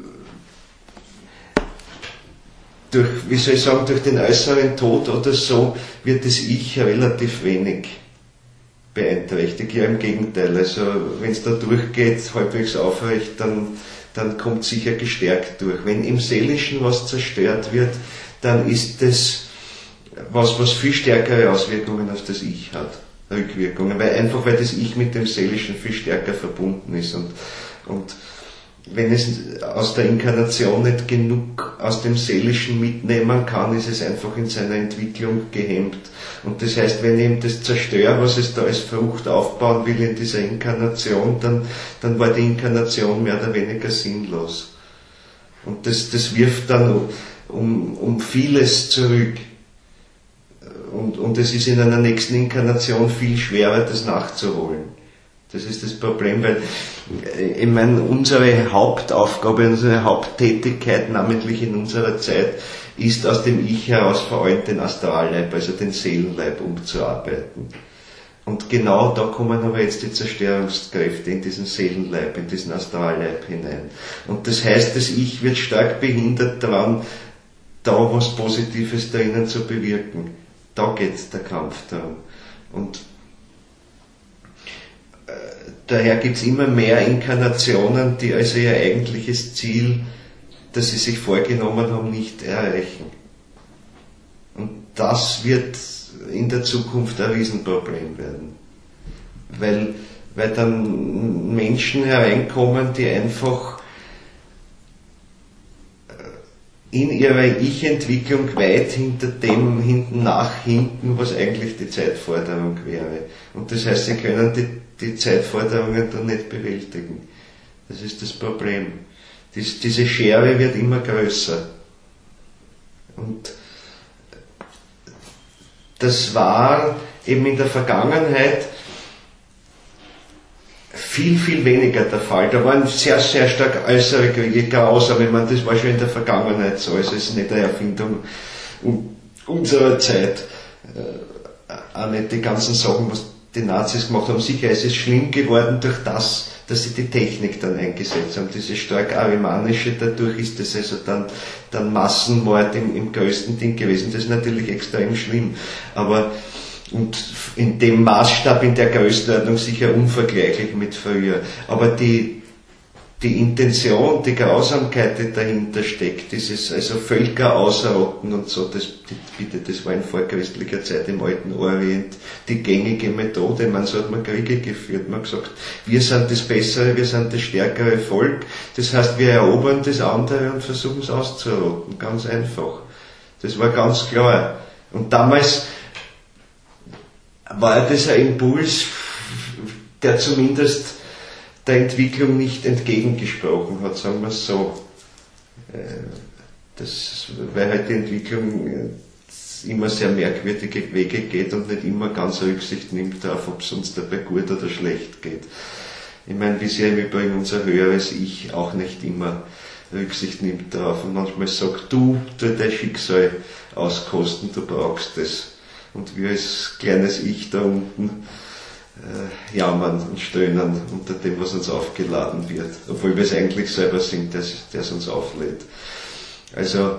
durch, wie soll ich sagen, durch den äußeren Tod oder so wird das Ich relativ wenig beeinträchtigt. Ja, im Gegenteil. Also, wenn es da durchgeht, halbwegs aufrecht, dann, dann kommt sicher gestärkt durch. Wenn im Seelischen was zerstört wird, dann ist das was, was viel stärkere Auswirkungen auf das Ich hat. Rückwirkungen. Weil einfach, weil das Ich mit dem Seelischen viel stärker verbunden ist. Und, und wenn es aus der Inkarnation nicht genug aus dem Seelischen mitnehmen kann, ist es einfach in seiner Entwicklung gehemmt. Und das heißt, wenn ich eben das zerstöre, was es da als Frucht aufbauen will in dieser Inkarnation, dann, dann war die Inkarnation mehr oder weniger sinnlos. Und das, das wirft dann um, um vieles zurück. Und, und es ist in einer nächsten Inkarnation viel schwerer, das nachzuholen. Das ist das Problem, weil ich meine, unsere Hauptaufgabe, unsere Haupttätigkeit, namentlich in unserer Zeit, ist aus dem Ich heraus vor allem den Astralleib, also den Seelenleib umzuarbeiten. Und genau da kommen aber jetzt die Zerstörungskräfte in diesen Seelenleib, in diesen Astralleib hinein. Und das heißt, das Ich wird stark behindert daran, da was Positives drinnen zu bewirken. Da geht der Kampf darum. Und daher gibt es immer mehr Inkarnationen, die also ihr eigentliches Ziel, das sie sich vorgenommen haben, nicht erreichen. Und das wird in der Zukunft ein Riesenproblem werden. Weil, weil dann Menschen hereinkommen, die einfach in ihrer Ich-Entwicklung weit hinter dem hinten nachhinken, was eigentlich die Zeitforderung wäre. Und das heißt, sie können die die Zeitforderungen dann nicht bewältigen. Das ist das Problem. Dies, diese Schere wird immer größer. Und das war eben in der Vergangenheit viel, viel weniger der Fall. Da waren sehr, sehr stark äußere Kriege, grausam. Ich meine, das war schon in der Vergangenheit so. Also es ist nicht eine Erfindung unserer Zeit. Auch nicht die ganzen Sachen, was die Nazis gemacht haben. Sicher, es ist schlimm geworden durch das, dass sie die Technik dann eingesetzt haben. Diese stark arimanische, dadurch ist es also dann, dann Massenmord im, im größten Ding gewesen. Das ist natürlich extrem schlimm. Aber, und in dem Maßstab, in der Größenordnung sicher unvergleichlich mit früher. Aber die, die Intention, die Grausamkeit, die dahinter steckt, dieses, also Völker ausrotten und so, das, bitte, das war in vorchristlicher Zeit im alten Orient die gängige Methode. Man, so hat man Kriege geführt. Man hat gesagt, wir sind das bessere, wir sind das stärkere Volk. Das heißt, wir erobern das andere und versuchen es auszurotten. Ganz einfach. Das war ganz klar. Und damals war das ein Impuls, der zumindest der Entwicklung nicht entgegengesprochen hat, sagen wir es so. Das, weil halt die Entwicklung immer sehr merkwürdige Wege geht und nicht immer ganz Rücksicht nimmt darauf, ob es uns dabei gut oder schlecht geht. Ich meine, wie sehr im Übrigen unser höheres Ich auch nicht immer Rücksicht nimmt darauf und manchmal sagt, du, tu dein Schicksal auskosten, du brauchst es. Und wir als kleines Ich da unten äh, jammern und stöhnen unter dem, was uns aufgeladen wird, obwohl wir es eigentlich selber sind, der es uns auflädt. Also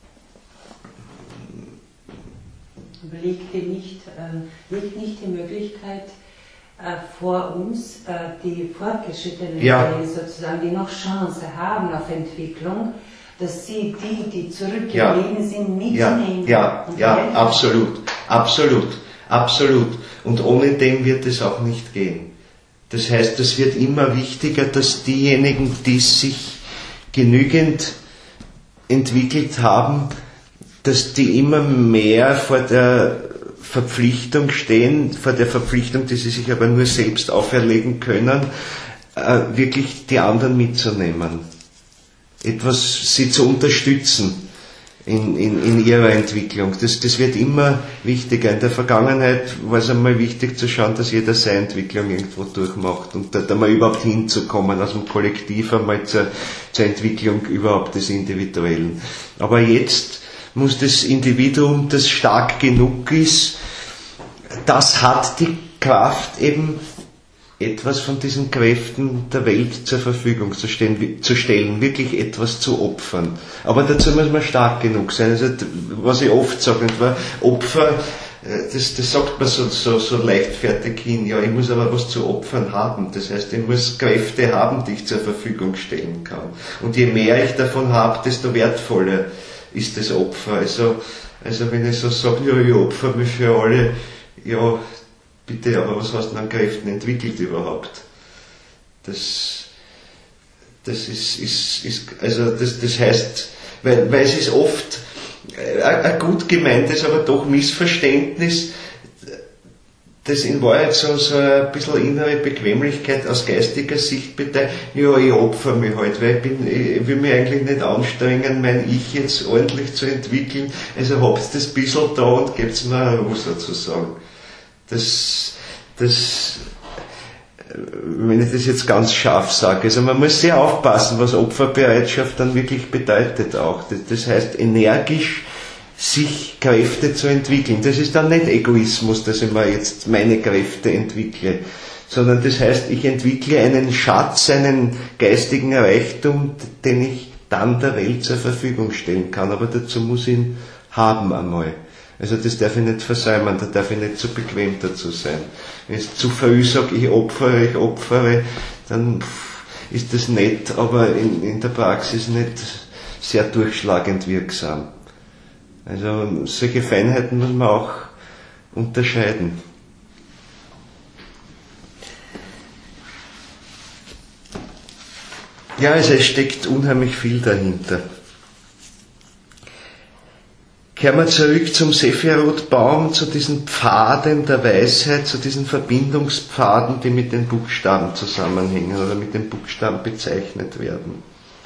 liegt nicht, äh, liegt nicht die Möglichkeit äh, vor uns, äh, die fortgeschrittenen ja. Wellen sozusagen, die noch Chance haben auf Entwicklung, dass sie die, die zurückgeblieben ja. sind, mitnehmen. Ja, ja, ja, absolut, absolut, absolut. Und ohne dem wird es auch nicht gehen. Das heißt, es wird immer wichtiger, dass diejenigen, die sich genügend entwickelt haben, dass die immer mehr vor der Verpflichtung stehen, vor der Verpflichtung, die sie sich aber nur selbst auferlegen können, äh, wirklich die anderen mitzunehmen. Etwas, sie zu unterstützen in, in, in ihrer Entwicklung. Das, das wird immer wichtiger. In der Vergangenheit war es einmal wichtig zu schauen, dass jeder seine Entwicklung irgendwo durchmacht und da, da mal überhaupt hinzukommen, aus dem Kollektiv einmal zur, zur Entwicklung überhaupt des Individuellen. Aber jetzt muss das Individuum, das stark genug ist, das hat die Kraft eben, etwas von diesen Kräften der Welt zur Verfügung zu stellen, zu stellen, wirklich etwas zu opfern. Aber dazu muss man stark genug sein. Also, was ich oft sage, Opfer, das, das sagt man so, so, so leichtfertig hin, ja, ich muss aber was zu opfern haben. Das heißt, ich muss Kräfte haben, die ich zur Verfügung stellen kann. Und je mehr ich davon habe, desto wertvoller ist das Opfer. Also, also wenn ich so sage, ja, ich opfer mich für alle, ja, bitte, aber was hast du an Kräften entwickelt überhaupt? Das, das ist, ist, ist also das, das heißt, weil, weil es ist oft ein gut gemeintes, aber doch Missverständnis, das in Wahrheit so, so ein bisschen innere Bequemlichkeit aus geistiger Sicht bedeutet, ja, ich opfer mich halt, weil ich, bin, ich will mich eigentlich nicht anstrengen, mein Ich jetzt ordentlich zu entwickeln, also habt das bisschen da und gebt's mir eine Ruhe sozusagen. Das, das, wenn ich das jetzt ganz scharf sage, also man muss sehr aufpassen, was Opferbereitschaft dann wirklich bedeutet auch. Das, das heißt, energisch sich Kräfte zu entwickeln. Das ist dann nicht Egoismus, dass ich mir jetzt meine Kräfte entwickle, sondern das heißt, ich entwickle einen Schatz, einen geistigen Reichtum, den ich dann der Welt zur Verfügung stellen kann. Aber dazu muss ich ihn haben einmal. Also das darf ich nicht versäumen, da darf ich nicht zu bequem dazu sein. Wenn ich zu früh sage, ich opfere, ich opfere, dann ist das nett, aber in, in der Praxis nicht sehr durchschlagend wirksam. Also solche Feinheiten muss man auch unterscheiden. Ja, also es steckt unheimlich viel dahinter. Kehren wir zurück zum Sephiroth-Baum, zu diesen Pfaden der Weisheit, zu diesen Verbindungspfaden, die mit den Buchstaben zusammenhängen oder mit den Buchstaben bezeichnet werden.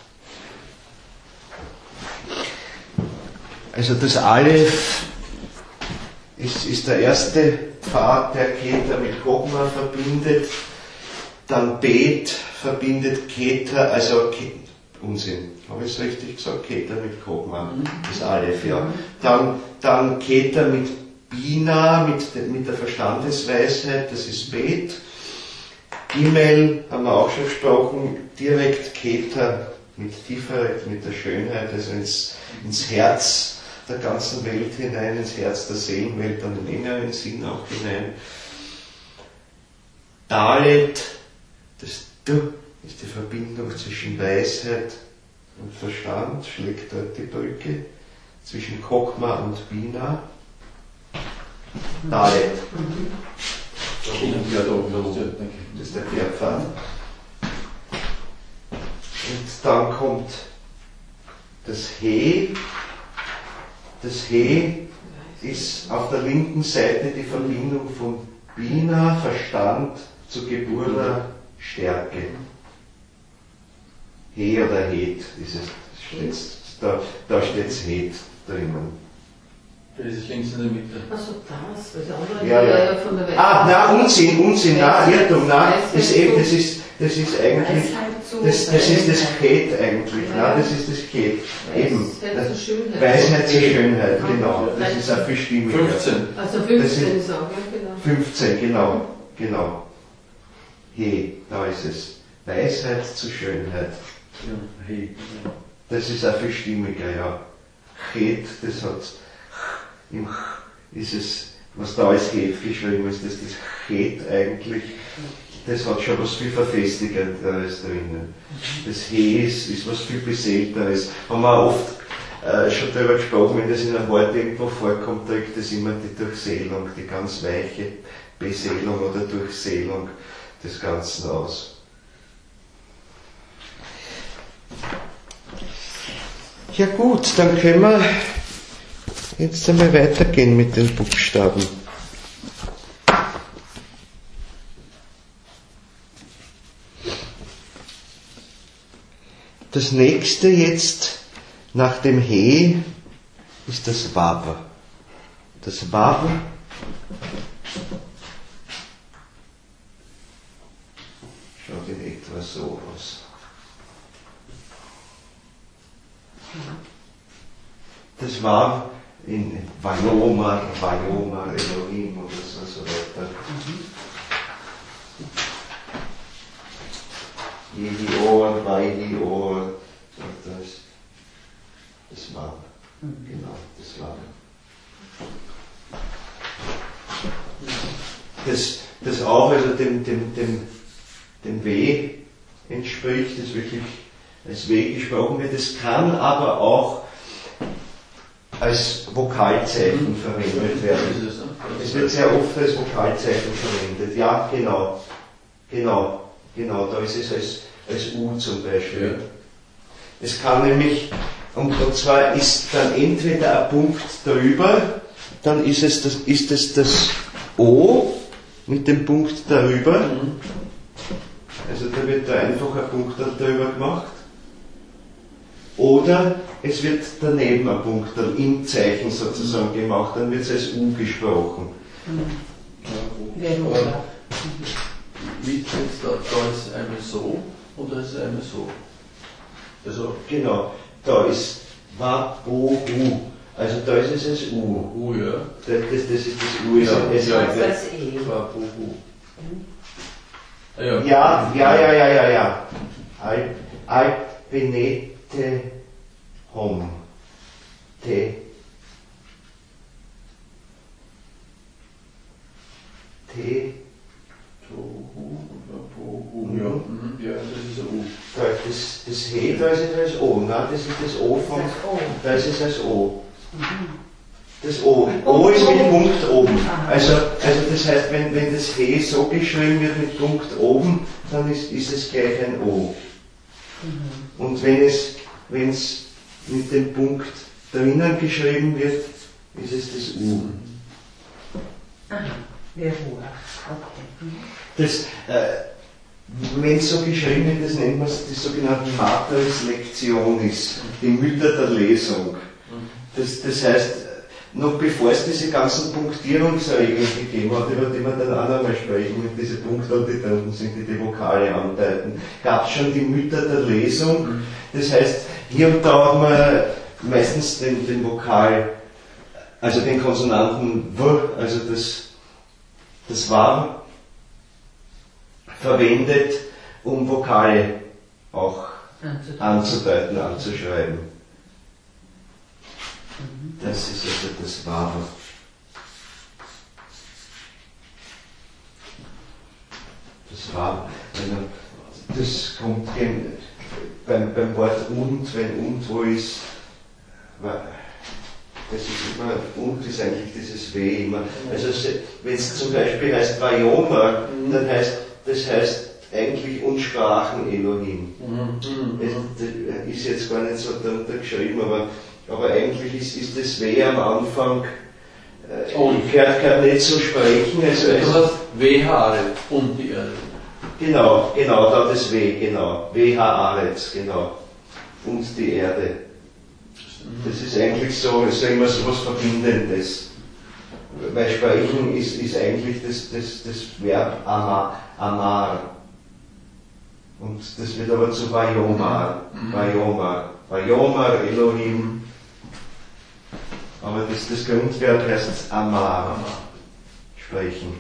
Also das Aleph ist, ist der erste Pfad, der Keter mit Chokma verbindet, dann Bet verbindet Keter, also Keter, Unsinn. Habe ich es richtig gesagt? Keter mit Chokma, das Aleph, ja. Dann, dann Keter mit Bina, mit, mit der Verstandesweisheit, das ist Bet. E-Mail haben wir auch schon gesprochen, direkt Keter mit Tiferet, mit der Schönheit, also ins, ins Herz der ganzen Welt hinein, ins Herz der Seelenwelt, dann im engeren Sinn auch hinein. Dalet, das Du ist die Verbindung zwischen Weisheit und Verstand, schlägt dort die Brücke, zwischen Chokma und Bina. Dalet. Das ist der Querpfad. Und dann kommt das He. Das He ist auf der linken Seite die Verbindung von Bina, Verstand, zu Geburter Stärke. He oder Het ist es, steht's, da, da steht es Het drinnen. Das ist links in der Mitte. Achso, das, weil der andere ja, ja. ja von der Weisheit. Ah, na, Unsinn, Unsinn, na, Irrtum, na, das, eben, das, ist, das ist eigentlich, das, das ist das Het eigentlich, na, das ist das Het, eben. Weisheit zur Schönheit. Weisheit zur Schönheit, genau, das ist auch viel stimmiger. fünfzehn. Also fünfzehn ist auch, ja, genau. fünfzehn, genau, genau. He, da ist es. Weisheit zur Schönheit. Ja, he. Das ist auch viel stimmiger, ja. Het, das hat, im ist es, was da als Het geschrieben ist, das ist das Het eigentlich, das hat schon was viel Verfestigenderes drinnen. Das He ist, ist was viel Beseelteres. Haben wir auch oft äh, schon darüber gesprochen, wenn das in einem Wort irgendwo vorkommt, drückt das immer die Durchseelung, die ganz weiche Beseelung oder Durchseelung des Ganzen aus. Ja gut, dann können wir jetzt einmal weitergehen mit den Buchstaben. Das nächste jetzt nach dem He ist das Verb. Das Verb schaut in etwa so aus. Das Verb in Vayomar, Vayomar, Elohim oder so, so weiter. Yehior, Vayhior, das, das Verb. Genau, das Verb. Das, das auch also dem, dem, dem, dem W entspricht, das wirklich als W gesprochen wird. Das kann aber auch als Vokalzeichen verwendet werden. Es wird sehr oft als Vokalzeichen verwendet. Ja, genau. Genau. Genau, da ist es als, als U zum Beispiel. Es kann nämlich, und, und zwar ist dann entweder ein Punkt darüber, dann ist es das, ist es das O mit dem Punkt darüber. Also da wird da einfach ein Punkt darüber gemacht. Oder es wird daneben ein Punkt dann im Zeichen sozusagen gemacht, dann wird es als U gesprochen. Mhm. Wie ist jetzt da, da ist einmal so und da ist einmal so. Also genau, da ist Wa, O, U. Also da ist es als U. U, ja. Das, das, das ist das U. Ja, es ja, ja, das E. Wa, O, U. Ja, ja, ja, ja, ja, ja. ja. Al, Alpenete Hom. Te. Te. Tohu oder Bohu, ja. Mhm. Ja, das ist ein U. Das, das He, da ist es als O, ne? Das ist das O vom. Da ist es als O. Das O. O ist mit Punkt oben. Also, also das heißt, wenn, wenn das He so geschrieben wird mit Punkt oben, dann ist, ist es gleich ein O. Und wenn es, wenn es mit dem Punkt drinnen geschrieben wird, ist es das U. Aha, der Ruhe. Okay. Das, äh, wenn es so geschrieben wird, das nennt man die sogenannten Materis Lectionis, die Mütter der Lesung. Das, das heißt, noch bevor es diese ganzen Punktierungsregeln gegeben hat, über die wir dann auch nochmal sprechen, mit diesen Punkten, die da unten sind, die die Vokale andeuten, gab es schon die Mütter der Lesung. Das heißt, hier und da hat man meistens den, den Vokal, also den Konsonanten W, also das, das Verb, verwendet, um Vokale auch anzudeuten, anzuschreiben. Das ist also das Verb. Das Verb, das kommt beim, beim Wort und, wenn und wo ist, das ist immer, und ist eigentlich dieses W immer. Also wenn es zum Beispiel heißt Vayoma, dann heißt, das heißt eigentlich und sprachen Elohim. Mhm. Das ist jetzt gar nicht so darunter geschrieben, aber, aber eigentlich ist, ist das W am Anfang, äh, oh. gehört, gehört nicht zu sprechen. Also, das heißt W H und die Erde. Genau, genau, da das W, genau. W H Aretz, genau. Und die Erde. Das ist eigentlich so, ist immer so was Verbindendes. Weil Sprechen ist, ist eigentlich das, das, das Verb amar, amar. Und das wird aber zu Vayomar, Vayomar, Vayomar, Elohim. Aber das, das Grundverb heißt amar, sprechen.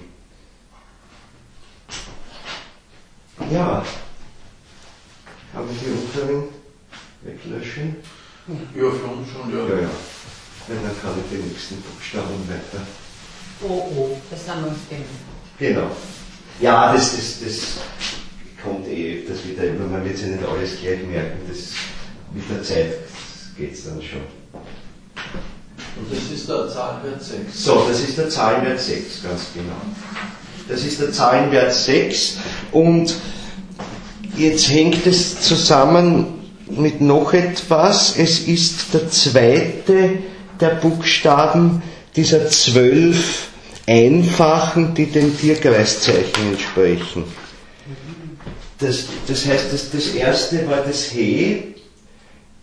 Ja, kann man die unteren weglöschen? Ja, für uns schon, ja. Ja, ja. Weil dann kann ich die nächsten Buchstaben weiter. Oh, oh, das haben wir uns gemerkt. Genau. Ja, das, das, das kommt eh öfters wieder, man wird sich nicht alles gleich merken, das, mit der Zeit geht es dann schon. Und das ist der Zahlenwert sechs. So, das ist der Zahlenwert sechs, ganz genau. Das ist der Zahlenwert sechs und jetzt hängt es zusammen mit noch etwas. Es ist der zweite der Buchstaben dieser zwölf einfachen, die den Tierkreiszeichen entsprechen. Das, das heißt, das, das erste war das He,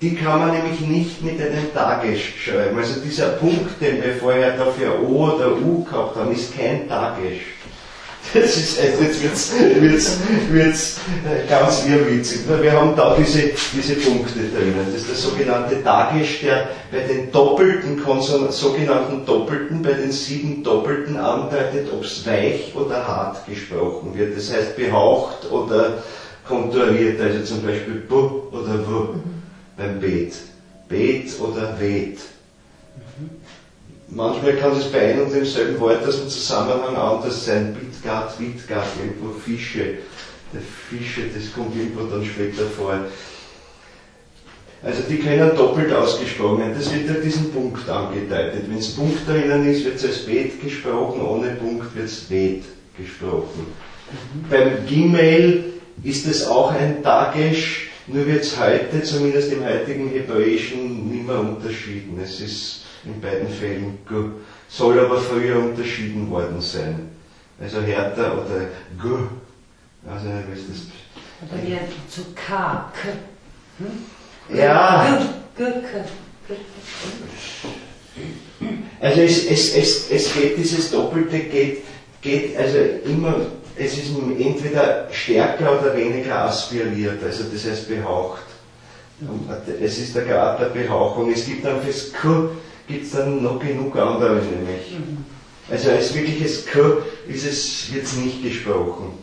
die kann man nämlich nicht mit einem Dagesh schreiben. Also dieser Punkt, den wir vorher dafür O oder U gehabt haben, ist kein Dagesh. Das ist, also jetzt wird's, wird's, wird's ganz irrwitzig. Wir haben da diese, diese Punkte drinnen. Das ist der sogenannte Dagesh, der bei den doppelten Konson- sogenannten Doppelten, bei den sieben Doppelten andeutet, ob es weich oder hart gesprochen wird. Das heißt behaucht oder konturiert, also zum Beispiel B oder W beim Bet. Bet oder Wet. Manchmal kann es bei einem und demselben Wort aus dem Zusammenhang anders sein. Bitgat, Witgat, irgendwo Fische. Der Fische, das kommt irgendwo dann später vor. Also die können doppelt ausgesprochen werden. Das wird durch diesen Punkt angedeutet. Wenn es Punkt drinnen ist, wird es als Bet gesprochen, ohne Punkt wird es Wet gesprochen. Mhm. Beim Gimel ist es auch ein Dagesh, nur wird es heute, zumindest im heutigen Hebräischen, nicht mehr unterschieden. Es ist in beiden Fällen G, soll aber früher unterschieden worden sein. Also härter oder G. Also, was ist das? Oder eher zu K, K. Hm? Ja. G, G, K. Also es, es, es, es geht, dieses Doppelte geht, geht also immer, es ist entweder stärker oder weniger aspiriert, also das heißt behaucht. Und es ist der Grad der Behauchung. Es gibt dann fürs K gibt es dann noch genug andere nämlich. Also als wirkliches K ist es jetzt nicht gesprochen.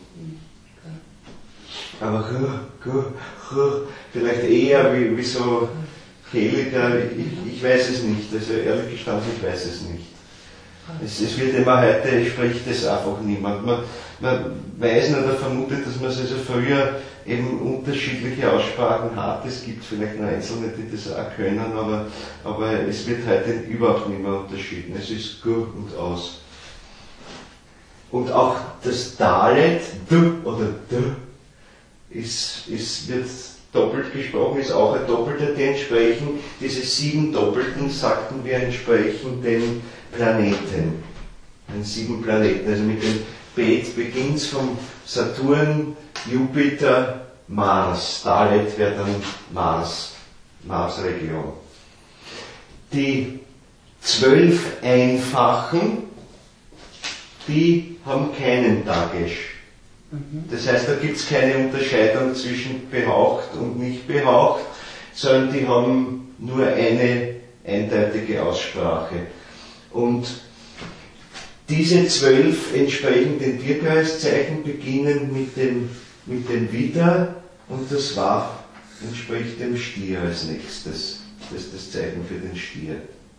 Aber K, K, K, vielleicht eher wie, wie so Heliger, ich, ich weiß es nicht, also ehrlich gestanden, ich weiß es nicht. Es, es wird immer heute, spricht es einfach niemand. Man, man weiß nicht oder vermutet, dass man es also früher eben unterschiedliche Aussprachen hat. Es gibt vielleicht noch Einzelne, die das auch können, aber, aber es wird heute überhaupt nicht mehr unterschieden. Es ist G und Aus. Und auch das Dalet, D oder D, ist, ist, wird doppelt gesprochen, ist auch ein Doppelter, die entsprechen, diese sieben Doppelten, sagten wir, entsprechen den Planeten. Den sieben Planeten, also mit dem Bet beginnt vom Saturn, Jupiter, Mars. Dalet wäre dann Mars, Marsregion. Die zwölf Einfachen, die haben keinen Dagesh. Das heißt, da gibt es keine Unterscheidung zwischen behaucht und nicht behaucht, sondern die haben nur eine eindeutige Aussprache. Und diese zwölf entsprechen den Tierkreiszeichen, beginnen mit dem, mit dem Widder und das Waf entspricht dem Stier als nächstes. Das ist das Zeichen für den Stier.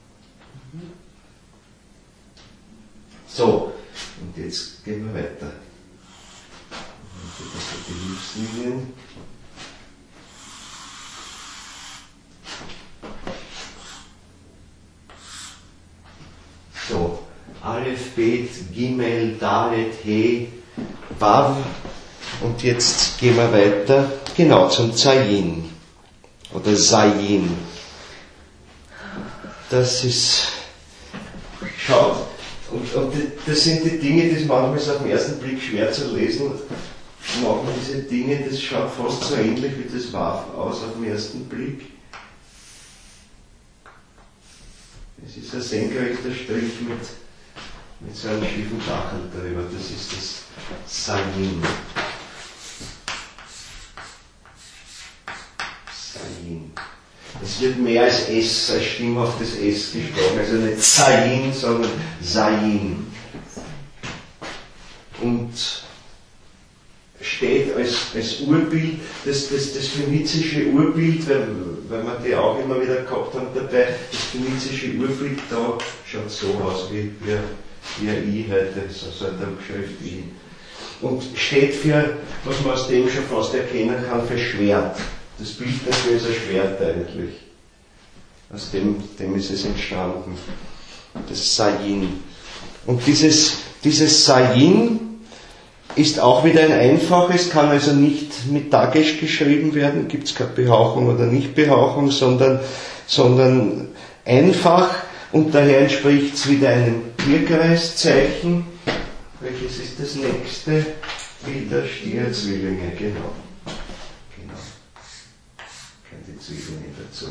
So, und jetzt gehen wir weiter. Die Hilfslinien. So, Aleph, Bet, Gimel, Dalet, He, Wav. Und jetzt gehen wir weiter, genau, zum Zayin. Oder Zayin. Das ist, schaut, und, und das sind die Dinge, die manchmal ist auf den ersten Blick schwer zu lesen. Machen diese Dinge, das schaut fast so ähnlich wie das Wav aus auf den ersten Blick. Es ist ein senkrechter Strich mit, mit so einem schiefen Dachl drüber. Das ist das Zayin. Zayin. Es wird mehr als S, als stimmhaftes S gesprochen. Also nicht Zayin, sondern Zayin. Und steht als, als Urbild, das, das, das phönizische Urbild, weil, weil wir die auch immer wieder gehabt haben dabei, das phönizische Urbild da schaut so aus wie, wie, wie ein I heute, so, so eine Druckschrift I. Und steht für, was man aus dem schon fast erkennen kann, für Schwert. Das Bild dafür ist ein Schwert eigentlich. Aus dem, dem ist es entstanden. Das Zayin. Und dieses, dieses Zayin ist auch wieder ein einfaches, kann also nicht mit Dagesh geschrieben werden, gibt es keine Behauchung oder Nichtbehauchung, sondern, sondern einfach und daher entspricht es wieder einem Tierkreiszeichen. Welches ist das nächste? Wieder Stier, Zwillinge, genau. Genau. Keine Zwillinge dazu. dazu.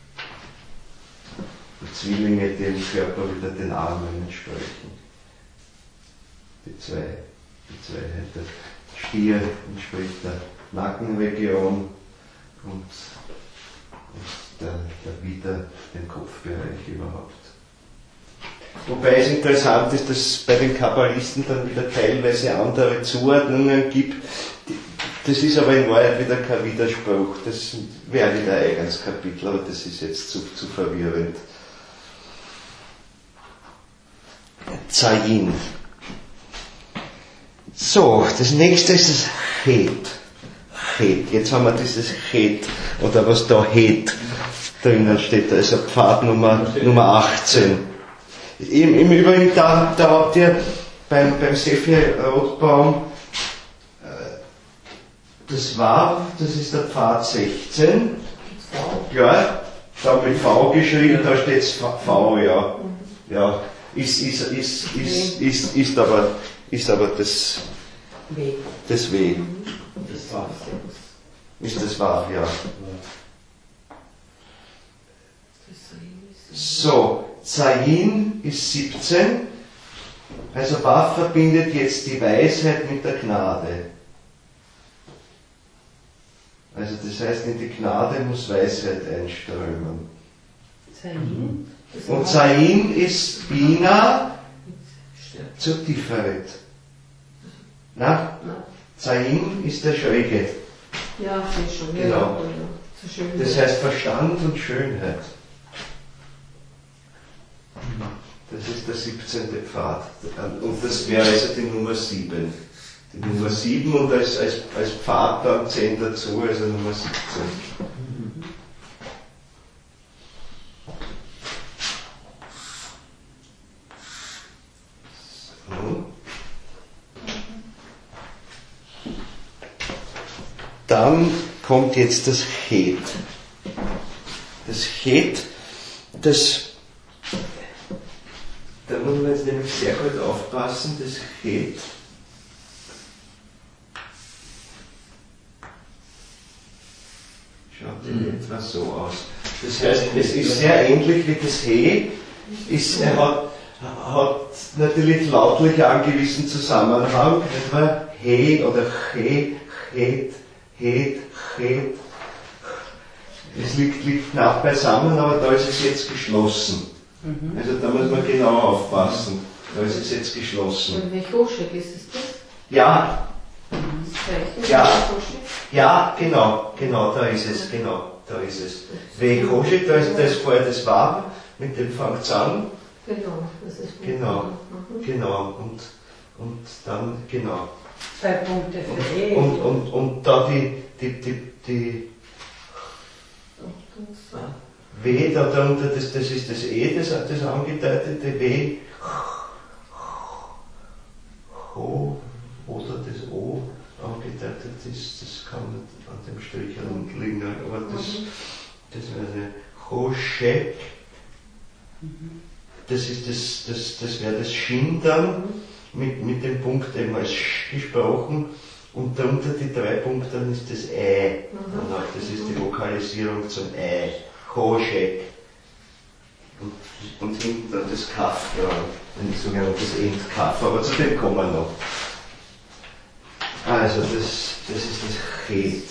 Die Zwillinge, die im Körper wieder den Armen entsprechen. Die zwei, die zwei der Stier entspricht der Nackenregion und, und der, der Widder den Kopfbereich überhaupt. Wobei es interessant ist, dass es bei den Kabbalisten dann wieder teilweise andere Zuordnungen gibt. Das ist aber in Wahrheit wieder kein Widerspruch. Das wäre wieder ein eigenes Kapitel, aber das ist jetzt zu, zu verwirrend. Zayin. So, das nächste ist das Het. Het. Jetzt haben wir dieses Het, oder was da Het drinnen steht, also Pfad Nummer, Nummer achtzehn. Im, Im Übrigen, da, da habt ihr beim, beim Sefer Rotbaum äh, das Wav, das ist der Pfad sechzehn. Ja, da mit V geschrieben, da steht es V, ja. Ja, ist, ist, ist, ist, ist, ist, aber, ist aber das W. Das W. Das Wav. Ist das Wav, ja. So. Zayin ist siebzehn, also Wav verbindet jetzt die Weisheit mit der Gnade. Also das heißt, in die Gnade muss Weisheit einströmen. Zayin. Und Zayin ist Bina zur Tiferet. Na? Zayin ist der Schräge. Ja, sehr schon. Genau. Ja, das heißt Verstand und Schönheit. Das ist der siebzehnte Pfad. Und das wäre also die Nummer sieben. Die Nummer sieben und als, als, als Pfad dann zehn dazu, also Nummer siebzehn. So. Dann kommt jetzt das Het. Das Het, das da muss man jetzt nämlich sehr gut aufpassen, das Het. Schaut in etwa so aus. Das heißt, es ist sehr ähnlich wie das He. Ist, er hat, hat natürlich lautlich einen gewissen Zusammenhang. Etwa He oder Che, Het, Het, Het. Es liegt, liegt knapp beisammen, aber da ist es jetzt geschlossen. Mhm. Also da muss man genau aufpassen. Da ist es jetzt geschlossen. Und welche Hochschrift ist es das? Ja. Das ja. Ja, genau, genau, da ist es, genau, da ist es. Vekoshi, da ist das vorher das Wav, mit dem fängt es an. Genau, das ist Genau, mhm. genau, und, und dann, genau. Zwei Punkte für E. Und, und, und, und da die, die, die, die W, da darunter, das, das ist das E, das, das angedeutete W. Ho, oder das O angedeutet ist, das kann nicht an dem Strich herunterliegen, aber das, das wäre Hoshek. Das ist das, das, das wäre das Shin dann, mit, mit dem Punkt eben als Sch gesprochen. Und darunter die drei Punkte, dann ist das Ei. Danach, das ist die Vokalisierung zum Ei. Hoshek. Und, und hinten dann das Kaf dran, ein sogenanntes Endkaf, aber zu dem kommen wir noch. Also, das, das ist das Het.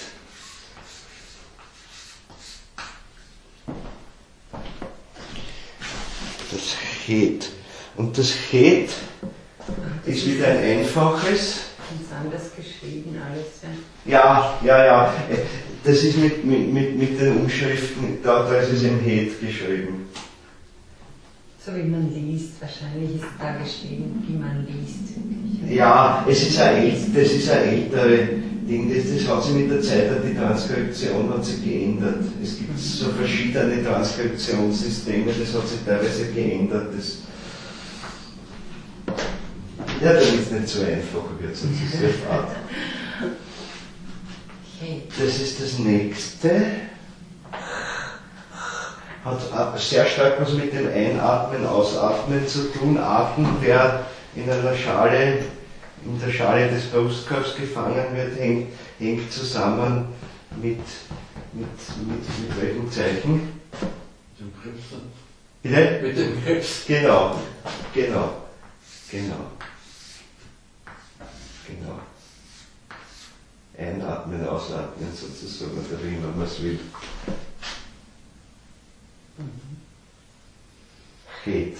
Das Het. Und das Het ist wieder ein einfaches. Ganz anders geschrieben alles, ja. Ja, ja, ja. Das ist mit, mit, mit, mit den Umschriften, da, da ist es im Het geschrieben. So wie man liest, wahrscheinlich ist da geschrieben, wie man liest. Ja, es ist ein, das ist ein ältere Ding, das, das hat sich mit der Zeit, die Transkription hat sich geändert. Es gibt so verschiedene Transkriptionssysteme, das hat sich teilweise geändert. Das, ja, damit es nicht so einfach wird, sonst ist es sehr fad. Das ist das nächste. Hat sehr stark was mit dem Einatmen, Ausatmen zu tun. Atem, der in einer Schale, in der Schale des Brustkorbs gefangen wird, hängt, hängt zusammen mit, mit, mit, mit welchem Zeichen? Dem Krebs. Bitte? Mit dem Krebs. Genau, genau, genau, genau. Einatmen, ausatmen sozusagen, oder wie immer man es will. Geht.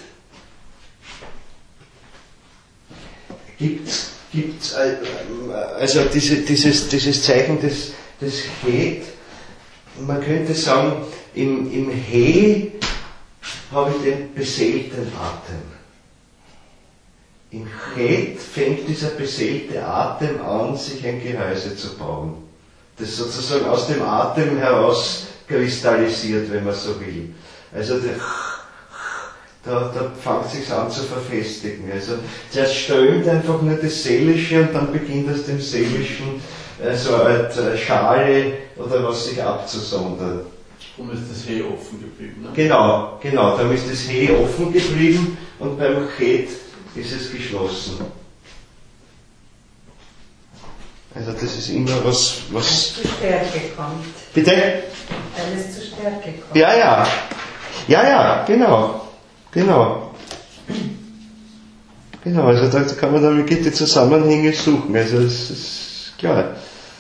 Gibt's, gibt's, also diese, dieses, dieses Zeichen des, des Het, man könnte sagen, im, im He habe ich den beseelten Atem. Im Het fängt dieser beseelte Atem an, sich ein Gehäuse zu bauen, das sozusagen aus dem Atem heraus kristallisiert, wenn man so will. Also der Da, da fängt es sich an zu verfestigen. Also zuerst strömt einfach nur das Seelische und dann beginnt aus dem Seelischen äh, so eine Art Schale oder was sich abzusondern. Darum ist das He offen geblieben, ne? Genau, genau, darum ist das He offen geblieben und beim Het ist es geschlossen. Also das ist immer was... was Weil es zu Stärke kommt. Bitte? Weil es zu Stärke kommt. Ja, ja. Ja, ja, genau. Genau. Genau, also da kann man dann wirklich die Zusammenhänge suchen, also das ist klar.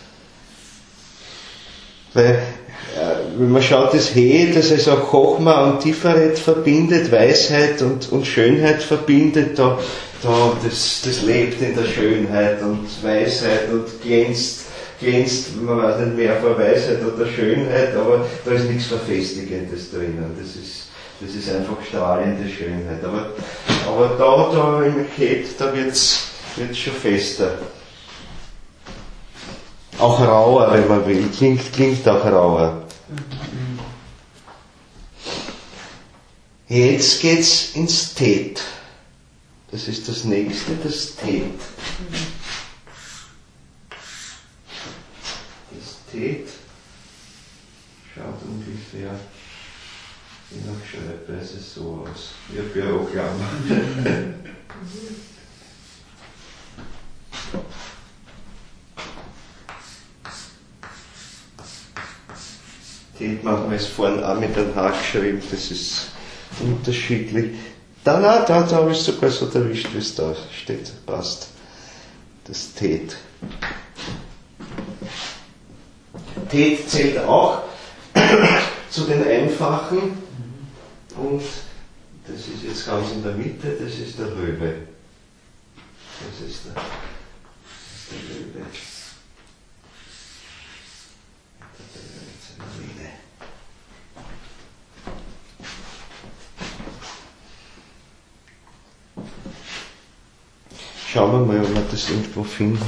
Weil, wenn man schaut, das He, das also Chochma und Tiferet verbindet, Weisheit und, und Schönheit verbindet, da, da, das, das lebt in der Schönheit und Weisheit und glänzt, glänzt, man weiß nicht mehr vor Weisheit oder Schönheit, aber da ist nichts Verfestigendes drinnen, das ist Das ist einfach strahlende Schönheit. Aber, aber da, da im Het, da wird's, wird's schon fester. Auch rauer, wenn man will. Klingt, klingt auch rauer. Jetzt geht's ins Tet. Das ist das nächste, das Tet. Das Tet schaut ungefähr... Je nach Schreibweise so aus. Ich habe ja auch Klammern. Tet manchmal ist vorne auch mit einem H geschrieben, das ist unterschiedlich. Da, da, da, da habe ich sogar so erwischt, wie es da steht. Passt. Das Tet. Tet zählt auch zu den einfachen. Und das ist jetzt ganz in der Mitte, das ist der Löwe. Das ist der, der Löwe. Der Löwe. Schauen wir mal, ob wir das irgendwo finden.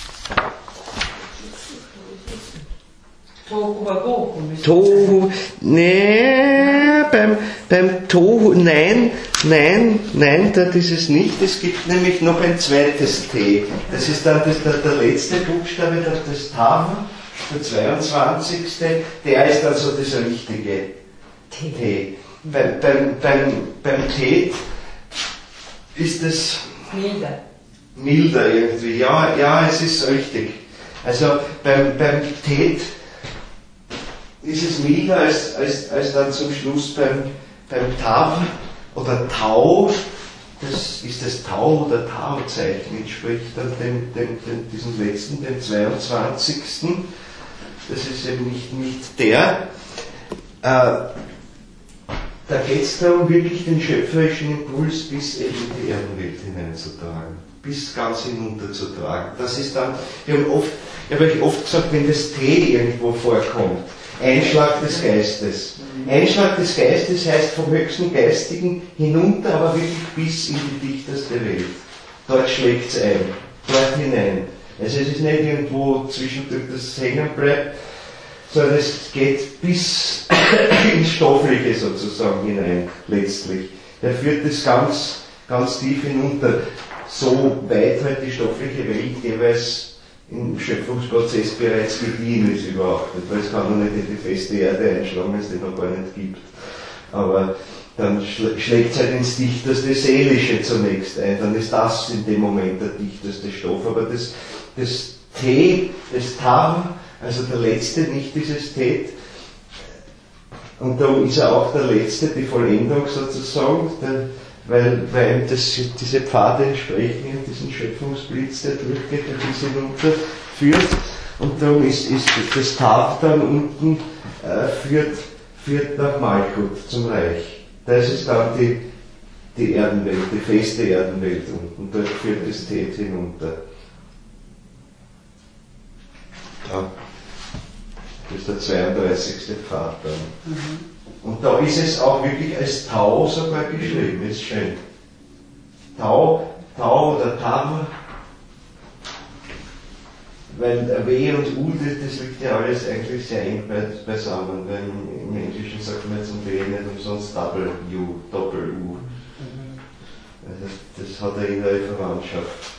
Tohu Wabohu. Tohu, nee, beim, beim Tohu, nein, nein, nein, das ist es nicht. Es gibt nämlich noch ein zweites T. Das ist dann das, der, der letzte Buchstabe, das, das Tav, der zweiundzwanzigste. Der ist also das richtige T. Beim, beim, beim, beim Tet ist es Milder. milder irgendwie. Ja, ja, es ist richtig. Also beim, beim Tet ist es milder als, als, als dann zum Schluss beim, beim Tav oder Tau. Das ist das Tau oder Tau-Zeichen, entspricht dann dem, dem, dem, diesem letzten, dem zweiundzwanzigsten. Das ist eben nicht, nicht der. Äh, da geht es darum, wirklich den schöpferischen Impuls bis eben in die Erdenwelt hineinzutragen, bis ganz hinunterzutragen. Das ist dann, wir haben oft, ich habe euch oft gesagt, wenn das T irgendwo vorkommt, Einschlag des Geistes. Einschlag des Geistes heißt vom höchsten Geistigen hinunter, aber wirklich bis in die dichteste Welt. Dort schlägt es ein, dort hinein. Also es ist nicht irgendwo zwischendurch, dass es hängen bleibt, sondern es geht bis ins Stoffliche sozusagen hinein, letztlich. Er führt es ganz, ganz tief hinunter, so weit halt die stoffliche Welt jeweils im Schöpfungsprozess bereits gediehen ist überhaupt nicht, weil es kann noch nicht in die feste Erde einschlagen, wenn es die noch gar nicht gibt. Aber dann schlägt es halt ins dichteste Seelische zunächst ein, dann ist das in dem Moment der dichteste Stoff. Aber das, das T, das Tam, Also der letzte Nicht-Dieses-Tät. Und da ist er auch der letzte, die Vollendung sozusagen, der, weil, weil das, diese Pfade entsprechen in diesen Schöpfungsblitz, der durchgeht, der bis hinunterführt. Und darum ist, ist das Tav dann unten äh, führt, führt nach Malkut zum Reich. Das ist dann die, die Erdenwelt, die feste Erdenwelt unten. Dort führt das Tet hinunter. Ja. Das ist der zweiunddreißigste Pfad dann. Mhm. Und da ist es auch wirklich als Tau sogar geschrieben, ist schön. Tau, Tau oder Tam, weil W und U, das, das liegt ja alles eigentlich sehr eng beisammen, weil im Englischen sagt man zum W nicht umsonst Double U, Doppel-U. Mhm. Also das hat eine innere Verwandtschaft.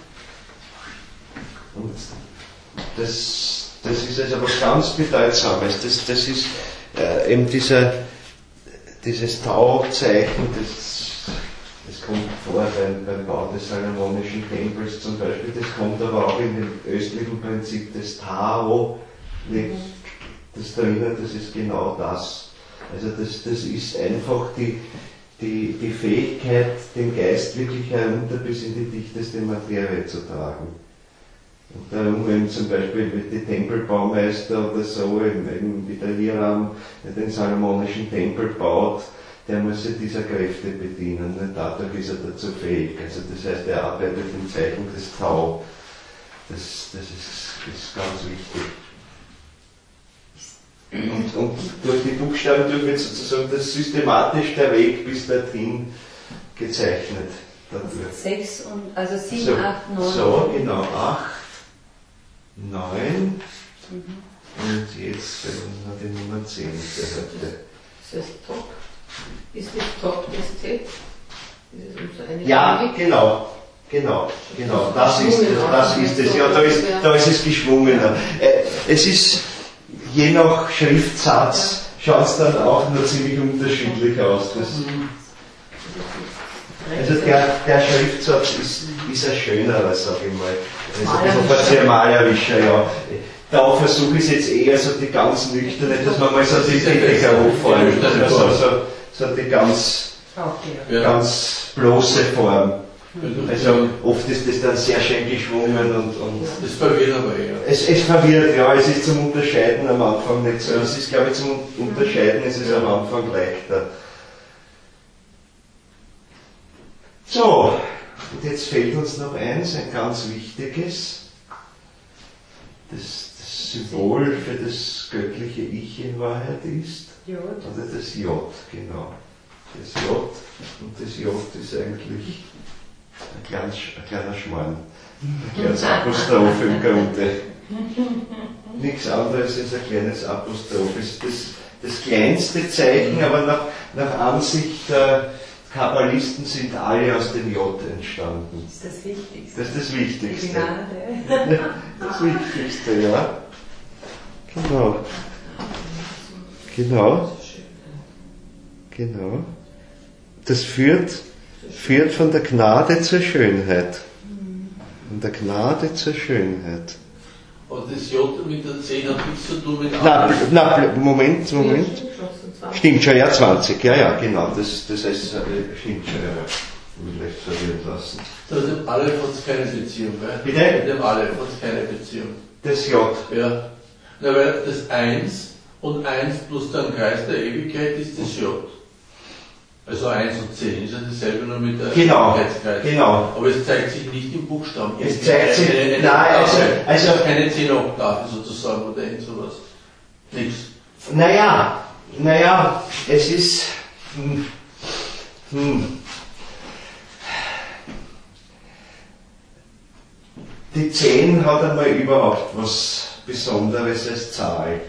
Mhm. Und das, das ist also was ganz Bedeutsames. Das, das ist äh, eben dieser, dieses Tau-Zeichen, das, das kommt vor beim, beim Bau des Salomonischen Tempels zum Beispiel, das kommt aber auch in dem östlichen Prinzip des Tao, das drinnen, das ist genau das. Also das, das ist einfach die, die, die Fähigkeit, den Geist wirklich herunter bis in die dichteste Materie zu tragen. Und darum, wenn zum Beispiel die Tempelbaumeister oder so, eben wie der Hiram den Salomonischen Tempel baut, der muss sich dieser Kräfte bedienen, und dadurch ist er dazu fähig. Also das heißt, er arbeitet im Zeichen des Tau. Das, das ist, ist ganz wichtig. Und, und durch die Buchstaben durch wird sozusagen das systematisch der Weg bis dorthin gezeichnet. Sechs und, also sieben, so, acht, neun. So, genau, acht, neun, mhm. Und jetzt äh, die Nummer zehn für heute. Das heißt Top. Ist das Top des T? Ja, genau. Genau, genau, das ist, das ist es. Ja, da ist, da ist es geschwungener. Es ist, je nach Schriftsatz, schaut es dann auch nur ziemlich unterschiedlich aus. Das, also der, der Schriftsatz ist, ist ein schönerer, sag ich mal. Das ist ein bisschen malerischer, ja. Da versuche ich es jetzt eher so die ganz nüchterne, dass man mal so die Kritiker hochfallen, so, so, so die ganz, ganz bloße Form. Also oft ist das dann sehr schön geschwungen und, und es verwirrt aber eher. Es, es verwirrt, ja, es ist zum Unterscheiden am Anfang nicht so. Es ist, glaube ich, zum Unterscheiden ist es am Anfang leichter. So, und jetzt fehlt uns noch eins, ein ganz wichtiges. Das, das Symbol für das göttliche Ich in Wahrheit ist. J. Oder das J, genau. Das J, und das J ist eigentlich ein, kleines, ein kleiner Schmarrn. Ein kleines Apostroph im Grunde. Nichts anderes als ein kleines Apostroph. Das ist das, das kleinste Zeichen, aber nach, nach Ansicht der Kabbalisten sind alle aus dem J entstanden. Das ist das Wichtigste. Das ist das Wichtigste. Gnade. Das Wichtigste, ja. Genau. Genau. Genau. Das führt, führt von der Gnade zur Schönheit. Von der Gnade zur Schönheit. Und das J mit der zehn hat nichts zu tun mit na, na, Moment, Moment. Stimmt schon, ja, zwanzig, ja, ja, genau. Das, das heißt, stimmt schon, ja. Vielleicht verwirrt lassen. Zu dem Aleph hat es keine Beziehung, gell? Bitte? Mit dem Aleph hat es keine Beziehung. Das J. Ja. Na, weil das eins und eins plus dann Kreis der Ewigkeit ist das J. Also eins und zehn ist ja dasselbe nur mit der genau, Ewigkeitskreis. Genau. Aber es zeigt sich nicht im Buchstaben. Es zeigt sich, eine, eine, nein, also, also keine zehn-Oktave sozusagen oder irgend sowas. Nichts. Naja, naja, es ist, hm, hm. Die zehn hat einmal überhaupt was Besonderes als Zahl.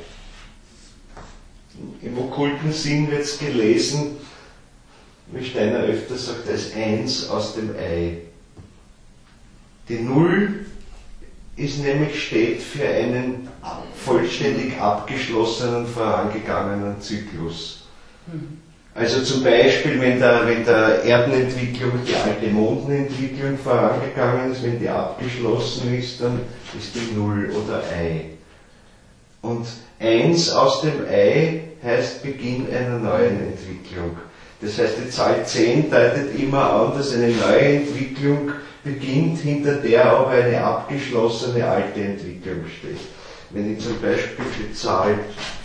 Im okkulten Sinn wird es gelesen, wie Steiner öfter sagt, als eins aus dem Ei. Die Null ist nämlich steht für einen vollständig abgeschlossenen, vorangegangenen Zyklus. Also zum Beispiel, wenn der, wenn der Erdenentwicklung die alte Mondenentwicklung vorangegangen ist, wenn die abgeschlossen ist, dann ist die Null oder Ei. Und eins aus dem Ei heißt Beginn einer neuen Entwicklung. Das heißt, die Zahl zehn deutet immer an, dass eine neue Entwicklung beginnt, hinter der aber eine abgeschlossene alte Entwicklung steht. Wenn ich zum Beispiel die Zahl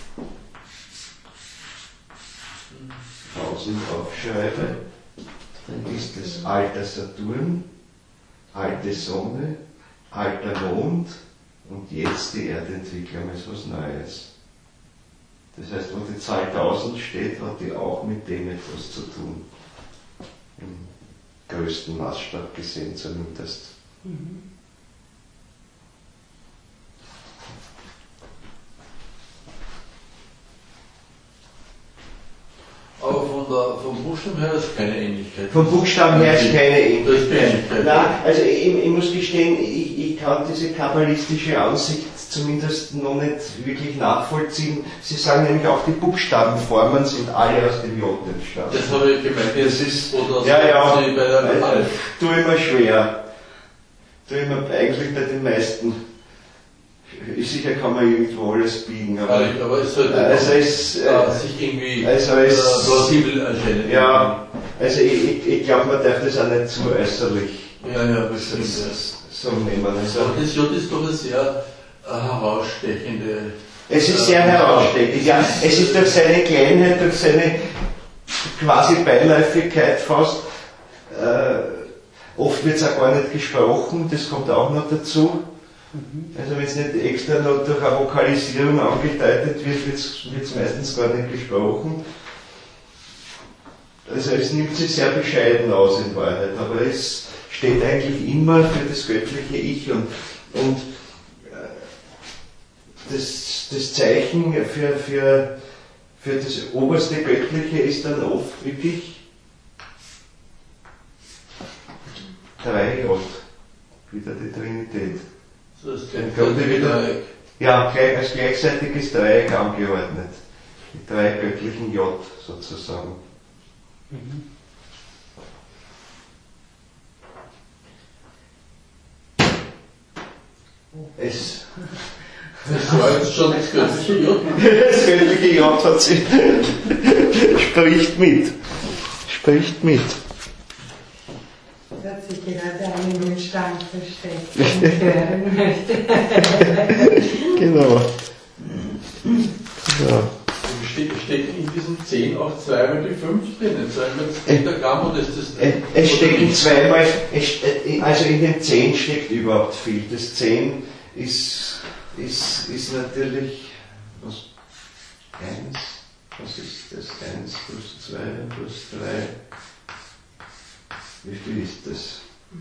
tausend aufschreibe, dann ist es alter Saturn, alte Sonne, alter Mond und jetzt die Erdentwicklung ist was Neues. Das heißt, wo die Zahl tausend steht, hat die auch mit dem etwas zu tun. Im größten Maßstab gesehen zumindest. Mhm. Aber von der, vom Buchstaben her ist keine Ähnlichkeit. Vom Buchstaben her ist keine Ähnlichkeit. Nein, also ich, ich muss gestehen, ich, ich kann diese kabbalistische Ansicht zumindest noch nicht wirklich nachvollziehen. Sie sagen nämlich auch, die Buchstabenformen sind alle aus dem J entstanden. Das habe ich gemeint. Das ist, oder ja, ja, bei der äh, tu immer schwer. Tu immer eigentlich bei den meisten. Sicher kann man irgendwo alles biegen, aber, ja, aber es sollte also es, äh, sich irgendwie also es, plausibel erscheinen. Ja, also ich, ich, ich glaube, man darf das auch nicht zu äußerlich ja, ja, das so nehmen. Also, aber das J ist doch eine sehr äh, herausstechende. Es ist sehr herausstechend, ja. Es ist durch seine Kleinheit, durch seine quasi Beiläufigkeit fast, äh, oft wird es auch gar nicht gesprochen, das kommt auch noch dazu. Also wenn es nicht extra noch durch eine Vokalisierung angedeutet wird, wird es meistens gar nicht gesprochen. Also es nimmt sich sehr bescheiden aus in Wahrheit, aber es steht eigentlich immer für das göttliche Ich und, und das, das Zeichen für, für, für das oberste Göttliche ist dann oft wirklich drei J, wieder die Trinität. Das ist Im Grunde wieder, ja, gleich, als gleichseitiges Dreieck angeordnet. Die drei göttlichen J sozusagen. Mhm. Es. Das war jetzt schon das göttliche J. Das göttliche J hat sich. Spricht mit. Spricht mit. Hat sich gerade einen im Stand versteckt und hören möchte. Genau. Ja. Steht, steht in diesem zehn auch zweimal die fünf drinnen, zweimal das Pentagramm und ist das. Äh, es stecken zweimal, es, also in dem zehn steckt überhaupt viel. Das zehn ist, ist, ist natürlich was, eins, was ist das? eins plus zwei plus drei. Wie viel ist das?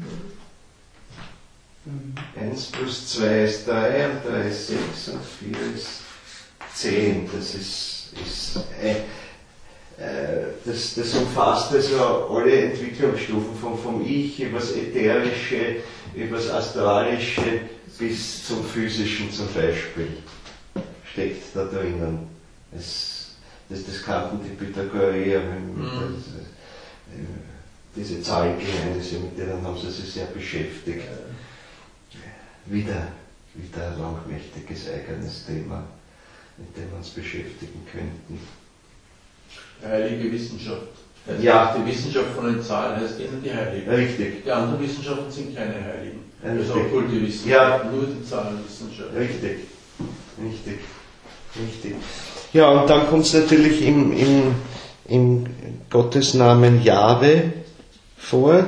Mhm. eins plus zwei ist drei und drei ist sechs und vier ist zehn. Das ist, ist äh, äh, das, das umfasst also alle Entwicklungsstufen vom, vom Ich über das Ätherische, über das Astralische bis zum Physischen zum Beispiel. Steckt da drinnen. Das, das, das kannten die Pythagoreer. Mhm. Das, äh, diese Zahlengeheimnisse, mit denen haben sie sich sehr beschäftigt. Wieder, wieder ein langmächtiges eigenes Thema, mit dem wir uns beschäftigen könnten. Heilige Wissenschaft. Also ja. Die Wissenschaft von den Zahlen heißt immer die Heiligen. Richtig. Die anderen Wissenschaften sind keine Heiligen. Richtig. Also okkulte Wissenschaft, ja. Nur die Zahlenwissenschaft. Richtig. Richtig. Richtig. Ja, und dann kommt es natürlich im, im, im Gottesnamen Jahwe vor.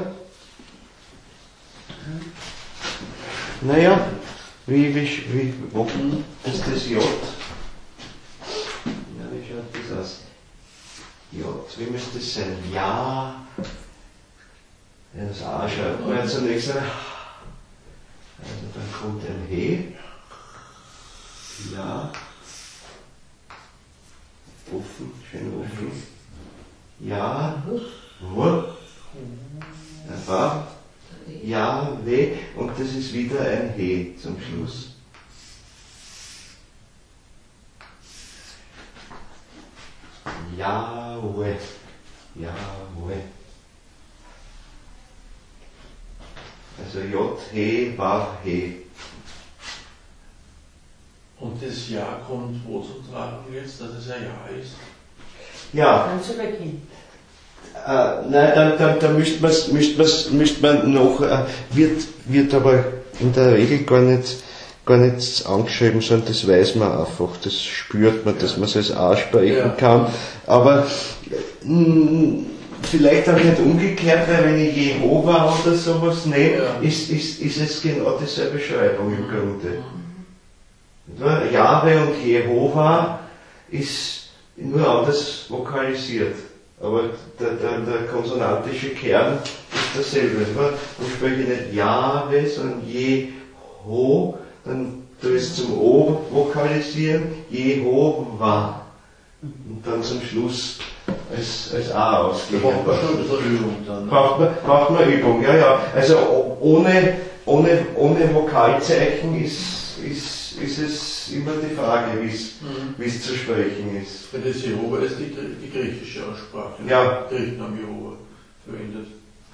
Naja, wie, wie, wie, wo ist das J? Ja, wie schaut das aus? J, wie müsste es sein? Ja. Ja, das A schreibt man ja zunächst ein. Also dann kommt ein He. Ja. Offen, schön offen. Ja. Wo? Ja, weh, und das ist wieder ein He zum Schluss. Jahwe, Jahwe. Also J, He, Wach, He. Und das Ja kommt wo zum Tragen jetzt, dass es ein Ja ist? Ja. Ganz zu Beginn. Äh, nein, dann, dann, dann müsste man, müsste man, müsste man noch, äh, wird, wird aber in der Regel gar nicht, gar nicht angeschrieben, sondern das weiß man einfach, das spürt man, dass man es als A sprechen Ja. kann. Aber mh, vielleicht auch nicht umgekehrt, weil wenn ich Jehova oder sowas nehme, Ja. ist, ist, ist es genau dieselbe Beschreibung im Grunde. Ja, Jahwe und Jehova ist nur anders vokalisiert. Aber der, der, der konsonantische Kern ist dasselbe. Dann spreche ich nicht Jahwe, sondern Jeho, dann tue ich es zum O vokalisieren, Jehova. Und dann zum Schluss als, als A Da ausgehen. braucht man schon ein bisschen Übung dann. Ne? Braucht man, braucht man Übung, ja, ja. Also ohne, ohne, ohne Vokalzeichen ist, ist, ist es immer die Frage, wie es Mhm. wie es zu sprechen ist. Für das Jehova ist die, die griechische Aussprache. Ja. Die Griechen haben Jehova verwendet.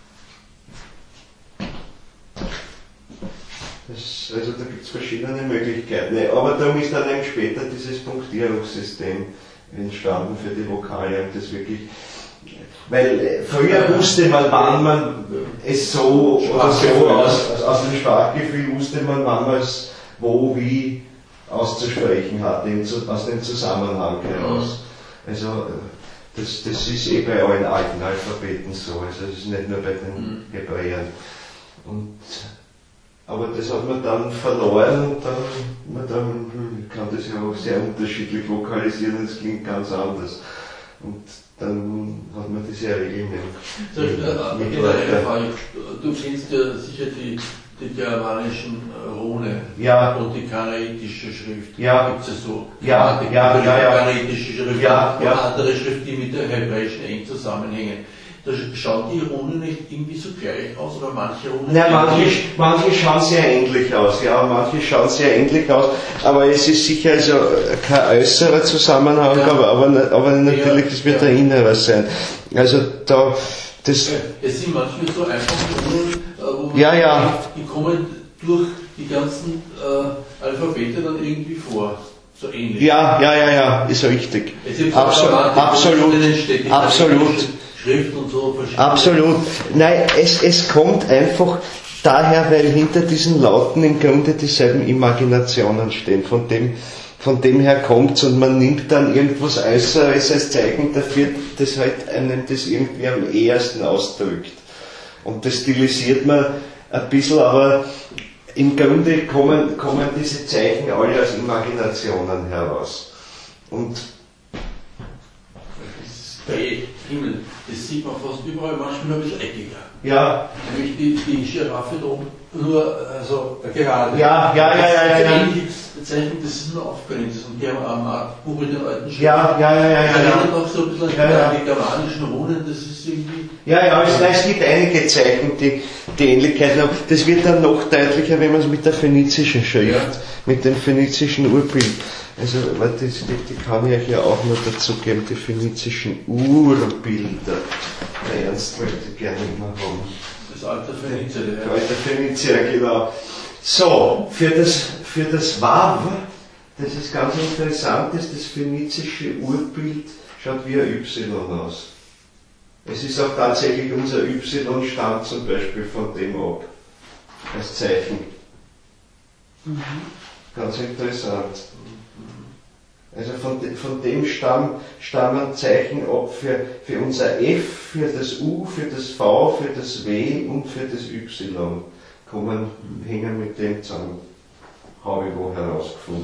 Das, also da gibt es verschiedene Möglichkeiten. Ne, aber darum ist dann eben später dieses Punktierungssystem entstanden für die Vokale und das wirklich. Weil äh, früher wusste man, wann man es so oder so aus, aus, aus dem Sprachgefühl wusste man, wann man es wo, wie auszusprechen hatte, aus dem Zusammenhang heraus. Also äh, das, das ist eh bei allen alten Alphabeten so, also das ist nicht nur bei den Hebräern. Und aber das hat man dann verloren und dann, man dann kann das ja auch sehr unterschiedlich vokalisieren und es klingt ganz anders. Und dann hat man diese Regeln nicht. So, äh, nicht in der weiter. Frage, du kennst ja sicher die, die germanischen Rune Ja. und die karaitische Schrift. Ja. Gibt es ja so. Ja, Grammatik, ja, die ja, ja. karaitische Schrift Ja, und ja. andere Schrift, die mit der hebräischen eng zusammenhängen. Da schauen die Runen nicht irgendwie so gleich aus oder manche Runen? Na, manche, manche schauen sehr ähnlich aus, ja, manche schauen sehr ähnlich aus, aber es ist sicher also kein äußerer Zusammenhang, Ja. aber, aber, aber natürlich, Ja, es wird ja. ein innerer sein. Also da, das, Es sind manchmal so einfache Runen, äh, wo man Ja, ja. die kommen durch die ganzen äh, Alphabete dann irgendwie vor. So ähnlich. ja, ja, ja, ja, ist richtig. Es gibt Abso- Grammatik, absolut, wo drin steht, die absolut. karaitische Schrift und so verschiedene. Absolut. Nein, es, es kommt einfach daher, weil hinter diesen Lauten im Grunde dieselben Imaginationen stehen. Von dem, von dem her kommt's und man nimmt dann irgendwas Äußeres als Zeichen dafür, das halt einem das irgendwie am ehesten ausdrückt. Und das stilisiert man ein bisschen, aber im Grunde kommen, kommen diese Zeichen alle aus Imaginationen heraus. Und Hey, Himmel, das sieht man fast überall, manchmal nur ein bisschen eckiger. ja, Nämlich die, die Giraffe da oben, nur also gerade. ja, ja, ja, ja, ja, ja. Die Zeichen, das ist nur aufgrenzt und die haben am Buch mit den alten Schriften. Ja, ja, ja, ja, Das ja, ja. erinnert auch so ein bisschen Ja, ja. an die germanischen Runen, das ist irgendwie. Ja, ja, es, nein, es gibt einige Zeichen, die, die Ähnlichkeiten haben. Das wird dann noch deutlicher, wenn man es mit der phönizischen Schrift, Ja. mit dem phönizischen Urbild, also warte, die, die kann ich euch ja auch noch dazu geben, die phönizischen Urbilder. Der Ernst wollte gerne immer haben. Das alte Phönizier, Der der alte Phönizier, genau. So, für das, für das Wav, das ist ganz interessant, ist das phönizische Urbild, schaut wie ein Y aus. Es ist auch tatsächlich unser Y stammt zum Beispiel von dem ab, als Zeichen. Mhm. Ganz interessant. Also von, de, von dem Stamm, stammen Zeichen ab für, für unser F, für das U, für das V, für das W und für das Y. Kommen, hängen mit dem zusammen. Habe ich wo herausgefunden.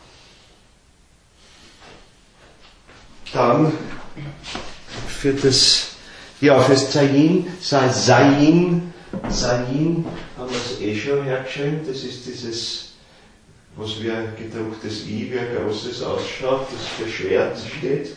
Dann für das, ja, für das Zayin, Sayin, Sayin haben wir es eh schon hergeschrieben, das ist dieses, was wie ein gedrucktes I, wie ein großes ausschaut, das für Schwert steht.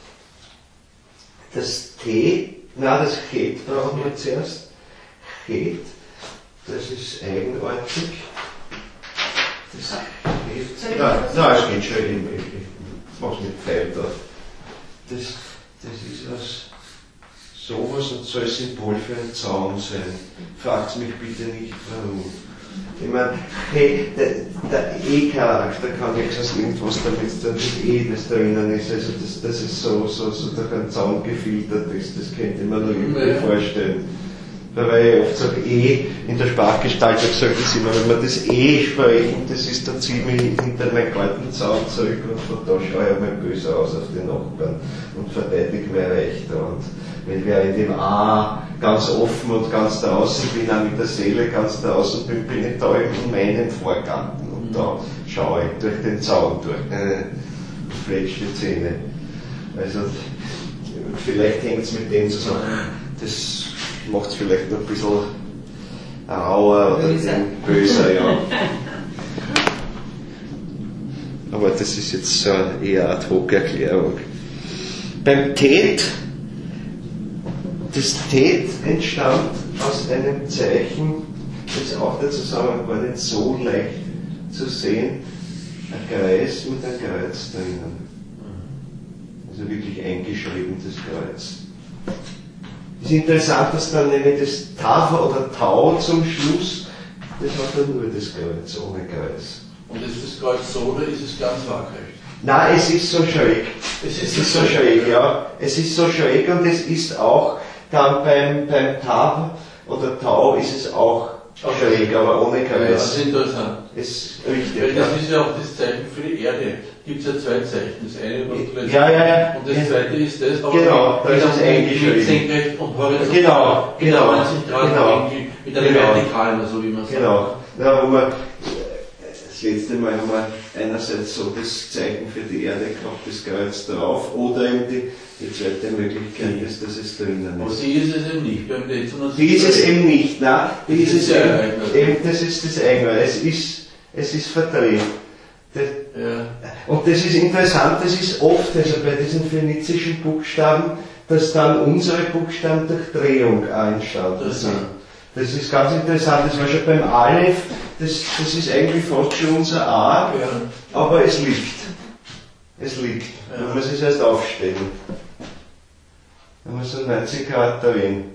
Das T, na das Chet brauchen wir zuerst. Chet, das ist eigenartig. Das Chet, na, na, es geht schon hin, ich mach's mit Pfeil da. Das, das ist was, sowas und soll Symbol für einen Zaun sein. Fragt mich bitte nicht warum. Ich meine, hey, der E-Charakter kann höchstens irgendwas damit, das E, das drinnen ist, also das, das ist so, so, so durch einen Zaun gefiltert ist, das könnte man nur irgendwie Ja. vorstellen. Weil ich oft sage, E in der Sprachgestaltung sagt es immer, wenn man das E sprechen, das ist dann ziemlich hinter meinen Gartenzaun zurück und von da schaue ich mal böse aus auf den Nachbarn und verteidige meine Rechte. Und wenn wer in dem A ganz offen und ganz draußen bin, auch mit der Seele ganz draußen bin, bin ich da in meinem Vorgarten und da schaue ich durch den Zaun durch, eine fletschte Zähne. Also vielleicht hängt es mit dem zusammen. Das macht es vielleicht noch ein bisschen rauer oder Böser. böser, ja. Aber das ist jetzt so eine eher Ad-hoc-Erklärung. Beim Tät, das Tät entstand aus einem Zeichen, das auch der Zusammenhang war nicht so leicht zu sehen, ein Kreis mit einem Kreuz drinnen. Also wirklich eingeschrieben, das Kreuz. Es ist interessant, dass dann nämlich das Tava oder Tau zum Schluss, das hat dann nur das Kreuz, ohne Kreuz. Und ist das Kreuz so oder ist es ganz waagrecht? Nein, es ist so schräg. Es Es ist so schräg, ja. Es ist so schräg und es ist auch dann beim, beim Tav oder Tau ist es auch schräg, aber ohne Ja, das Kreuz. ist interessant. Es Weil richtig. das Ja. ist ja auch das Zeichen für die Erde. Gibt es ja zwei Zeichen. Das eine, was du letztes Ja, ja, ja. Und das zweite ist das, aber Genau, mit, das ist mit, eingeschrieben. mit senkrecht und horizontal. Genau, Mit genau, der neunzig Grad genau. Winkel, mit einer Genau. vertikalen, also wie man sagt. Genau. Ja, wo man, das letzte Mal haben wir einerseits so das Zeichen für die Erde gehabt, das Kreuz drauf, oder eben die, die zweite Möglichkeit ist, dass es drinnen Aber ist. sie ist es eben nicht beim Date, sondern Die ist es eben nicht, nein, die Das ist ist es ja eben, Eigenart. eben, das ist das Eigene. Es ist, es ist verdreht. Das, Ja. und das ist interessant, das ist oft, also bei diesen phönizischen Buchstaben, dass dann unsere Buchstaben durch Drehung auch entstanden Das sind. ist- Das ist ganz interessant, das war schon beim Aleph, das, das ist eigentlich fast schon unser A, Ja. aber es liegt. Es liegt. Ja. Man muss es erst aufstellen. Man muss so neunzig Grad drehen.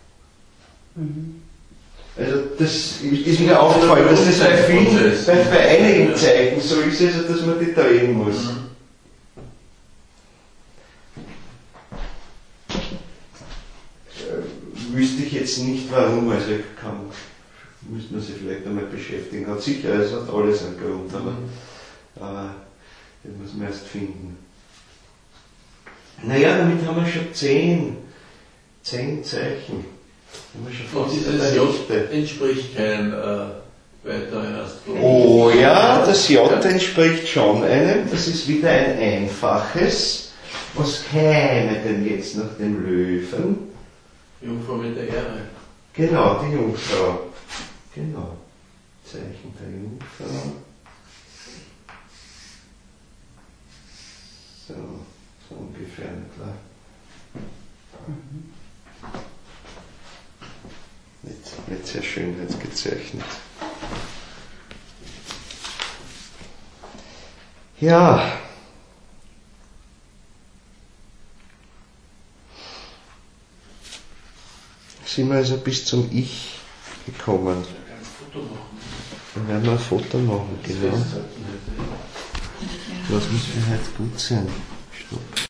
Also das ist mir aufgefallen, dass das bei vielen, bei, bei einigen Zeichen so ist, also dass man die drehen muss. Mhm. Äh, wüsste ich jetzt nicht warum, also ich kann, müsste man sich vielleicht einmal beschäftigen. Hat sicher, es hat alles einen Grund, aber, aber den muss man erst finden. Naja, damit haben wir schon zehn, zehn Zeichen. Haben wir schon Und fast dieses eine J Hälfte. entspricht kein äh, weiterer Erstgruppe. Oh ja, das J entspricht schon einem. Das ist wieder ein einfaches. Was käme denn jetzt nach dem Löwen? Jungfrau mit der Ehre. Genau, die Jungfrau. Genau. Zeichen der Jungfrau. So, so ungefähr, klar. Nicht, nicht sehr schön jetzt gezeichnet. Ja. Sind wir also bis zum Ich gekommen. Ich kann ein Foto machen. Dann werden wir ein Foto machen, genau. Festhalten hätte. Das muss für heute gut sein.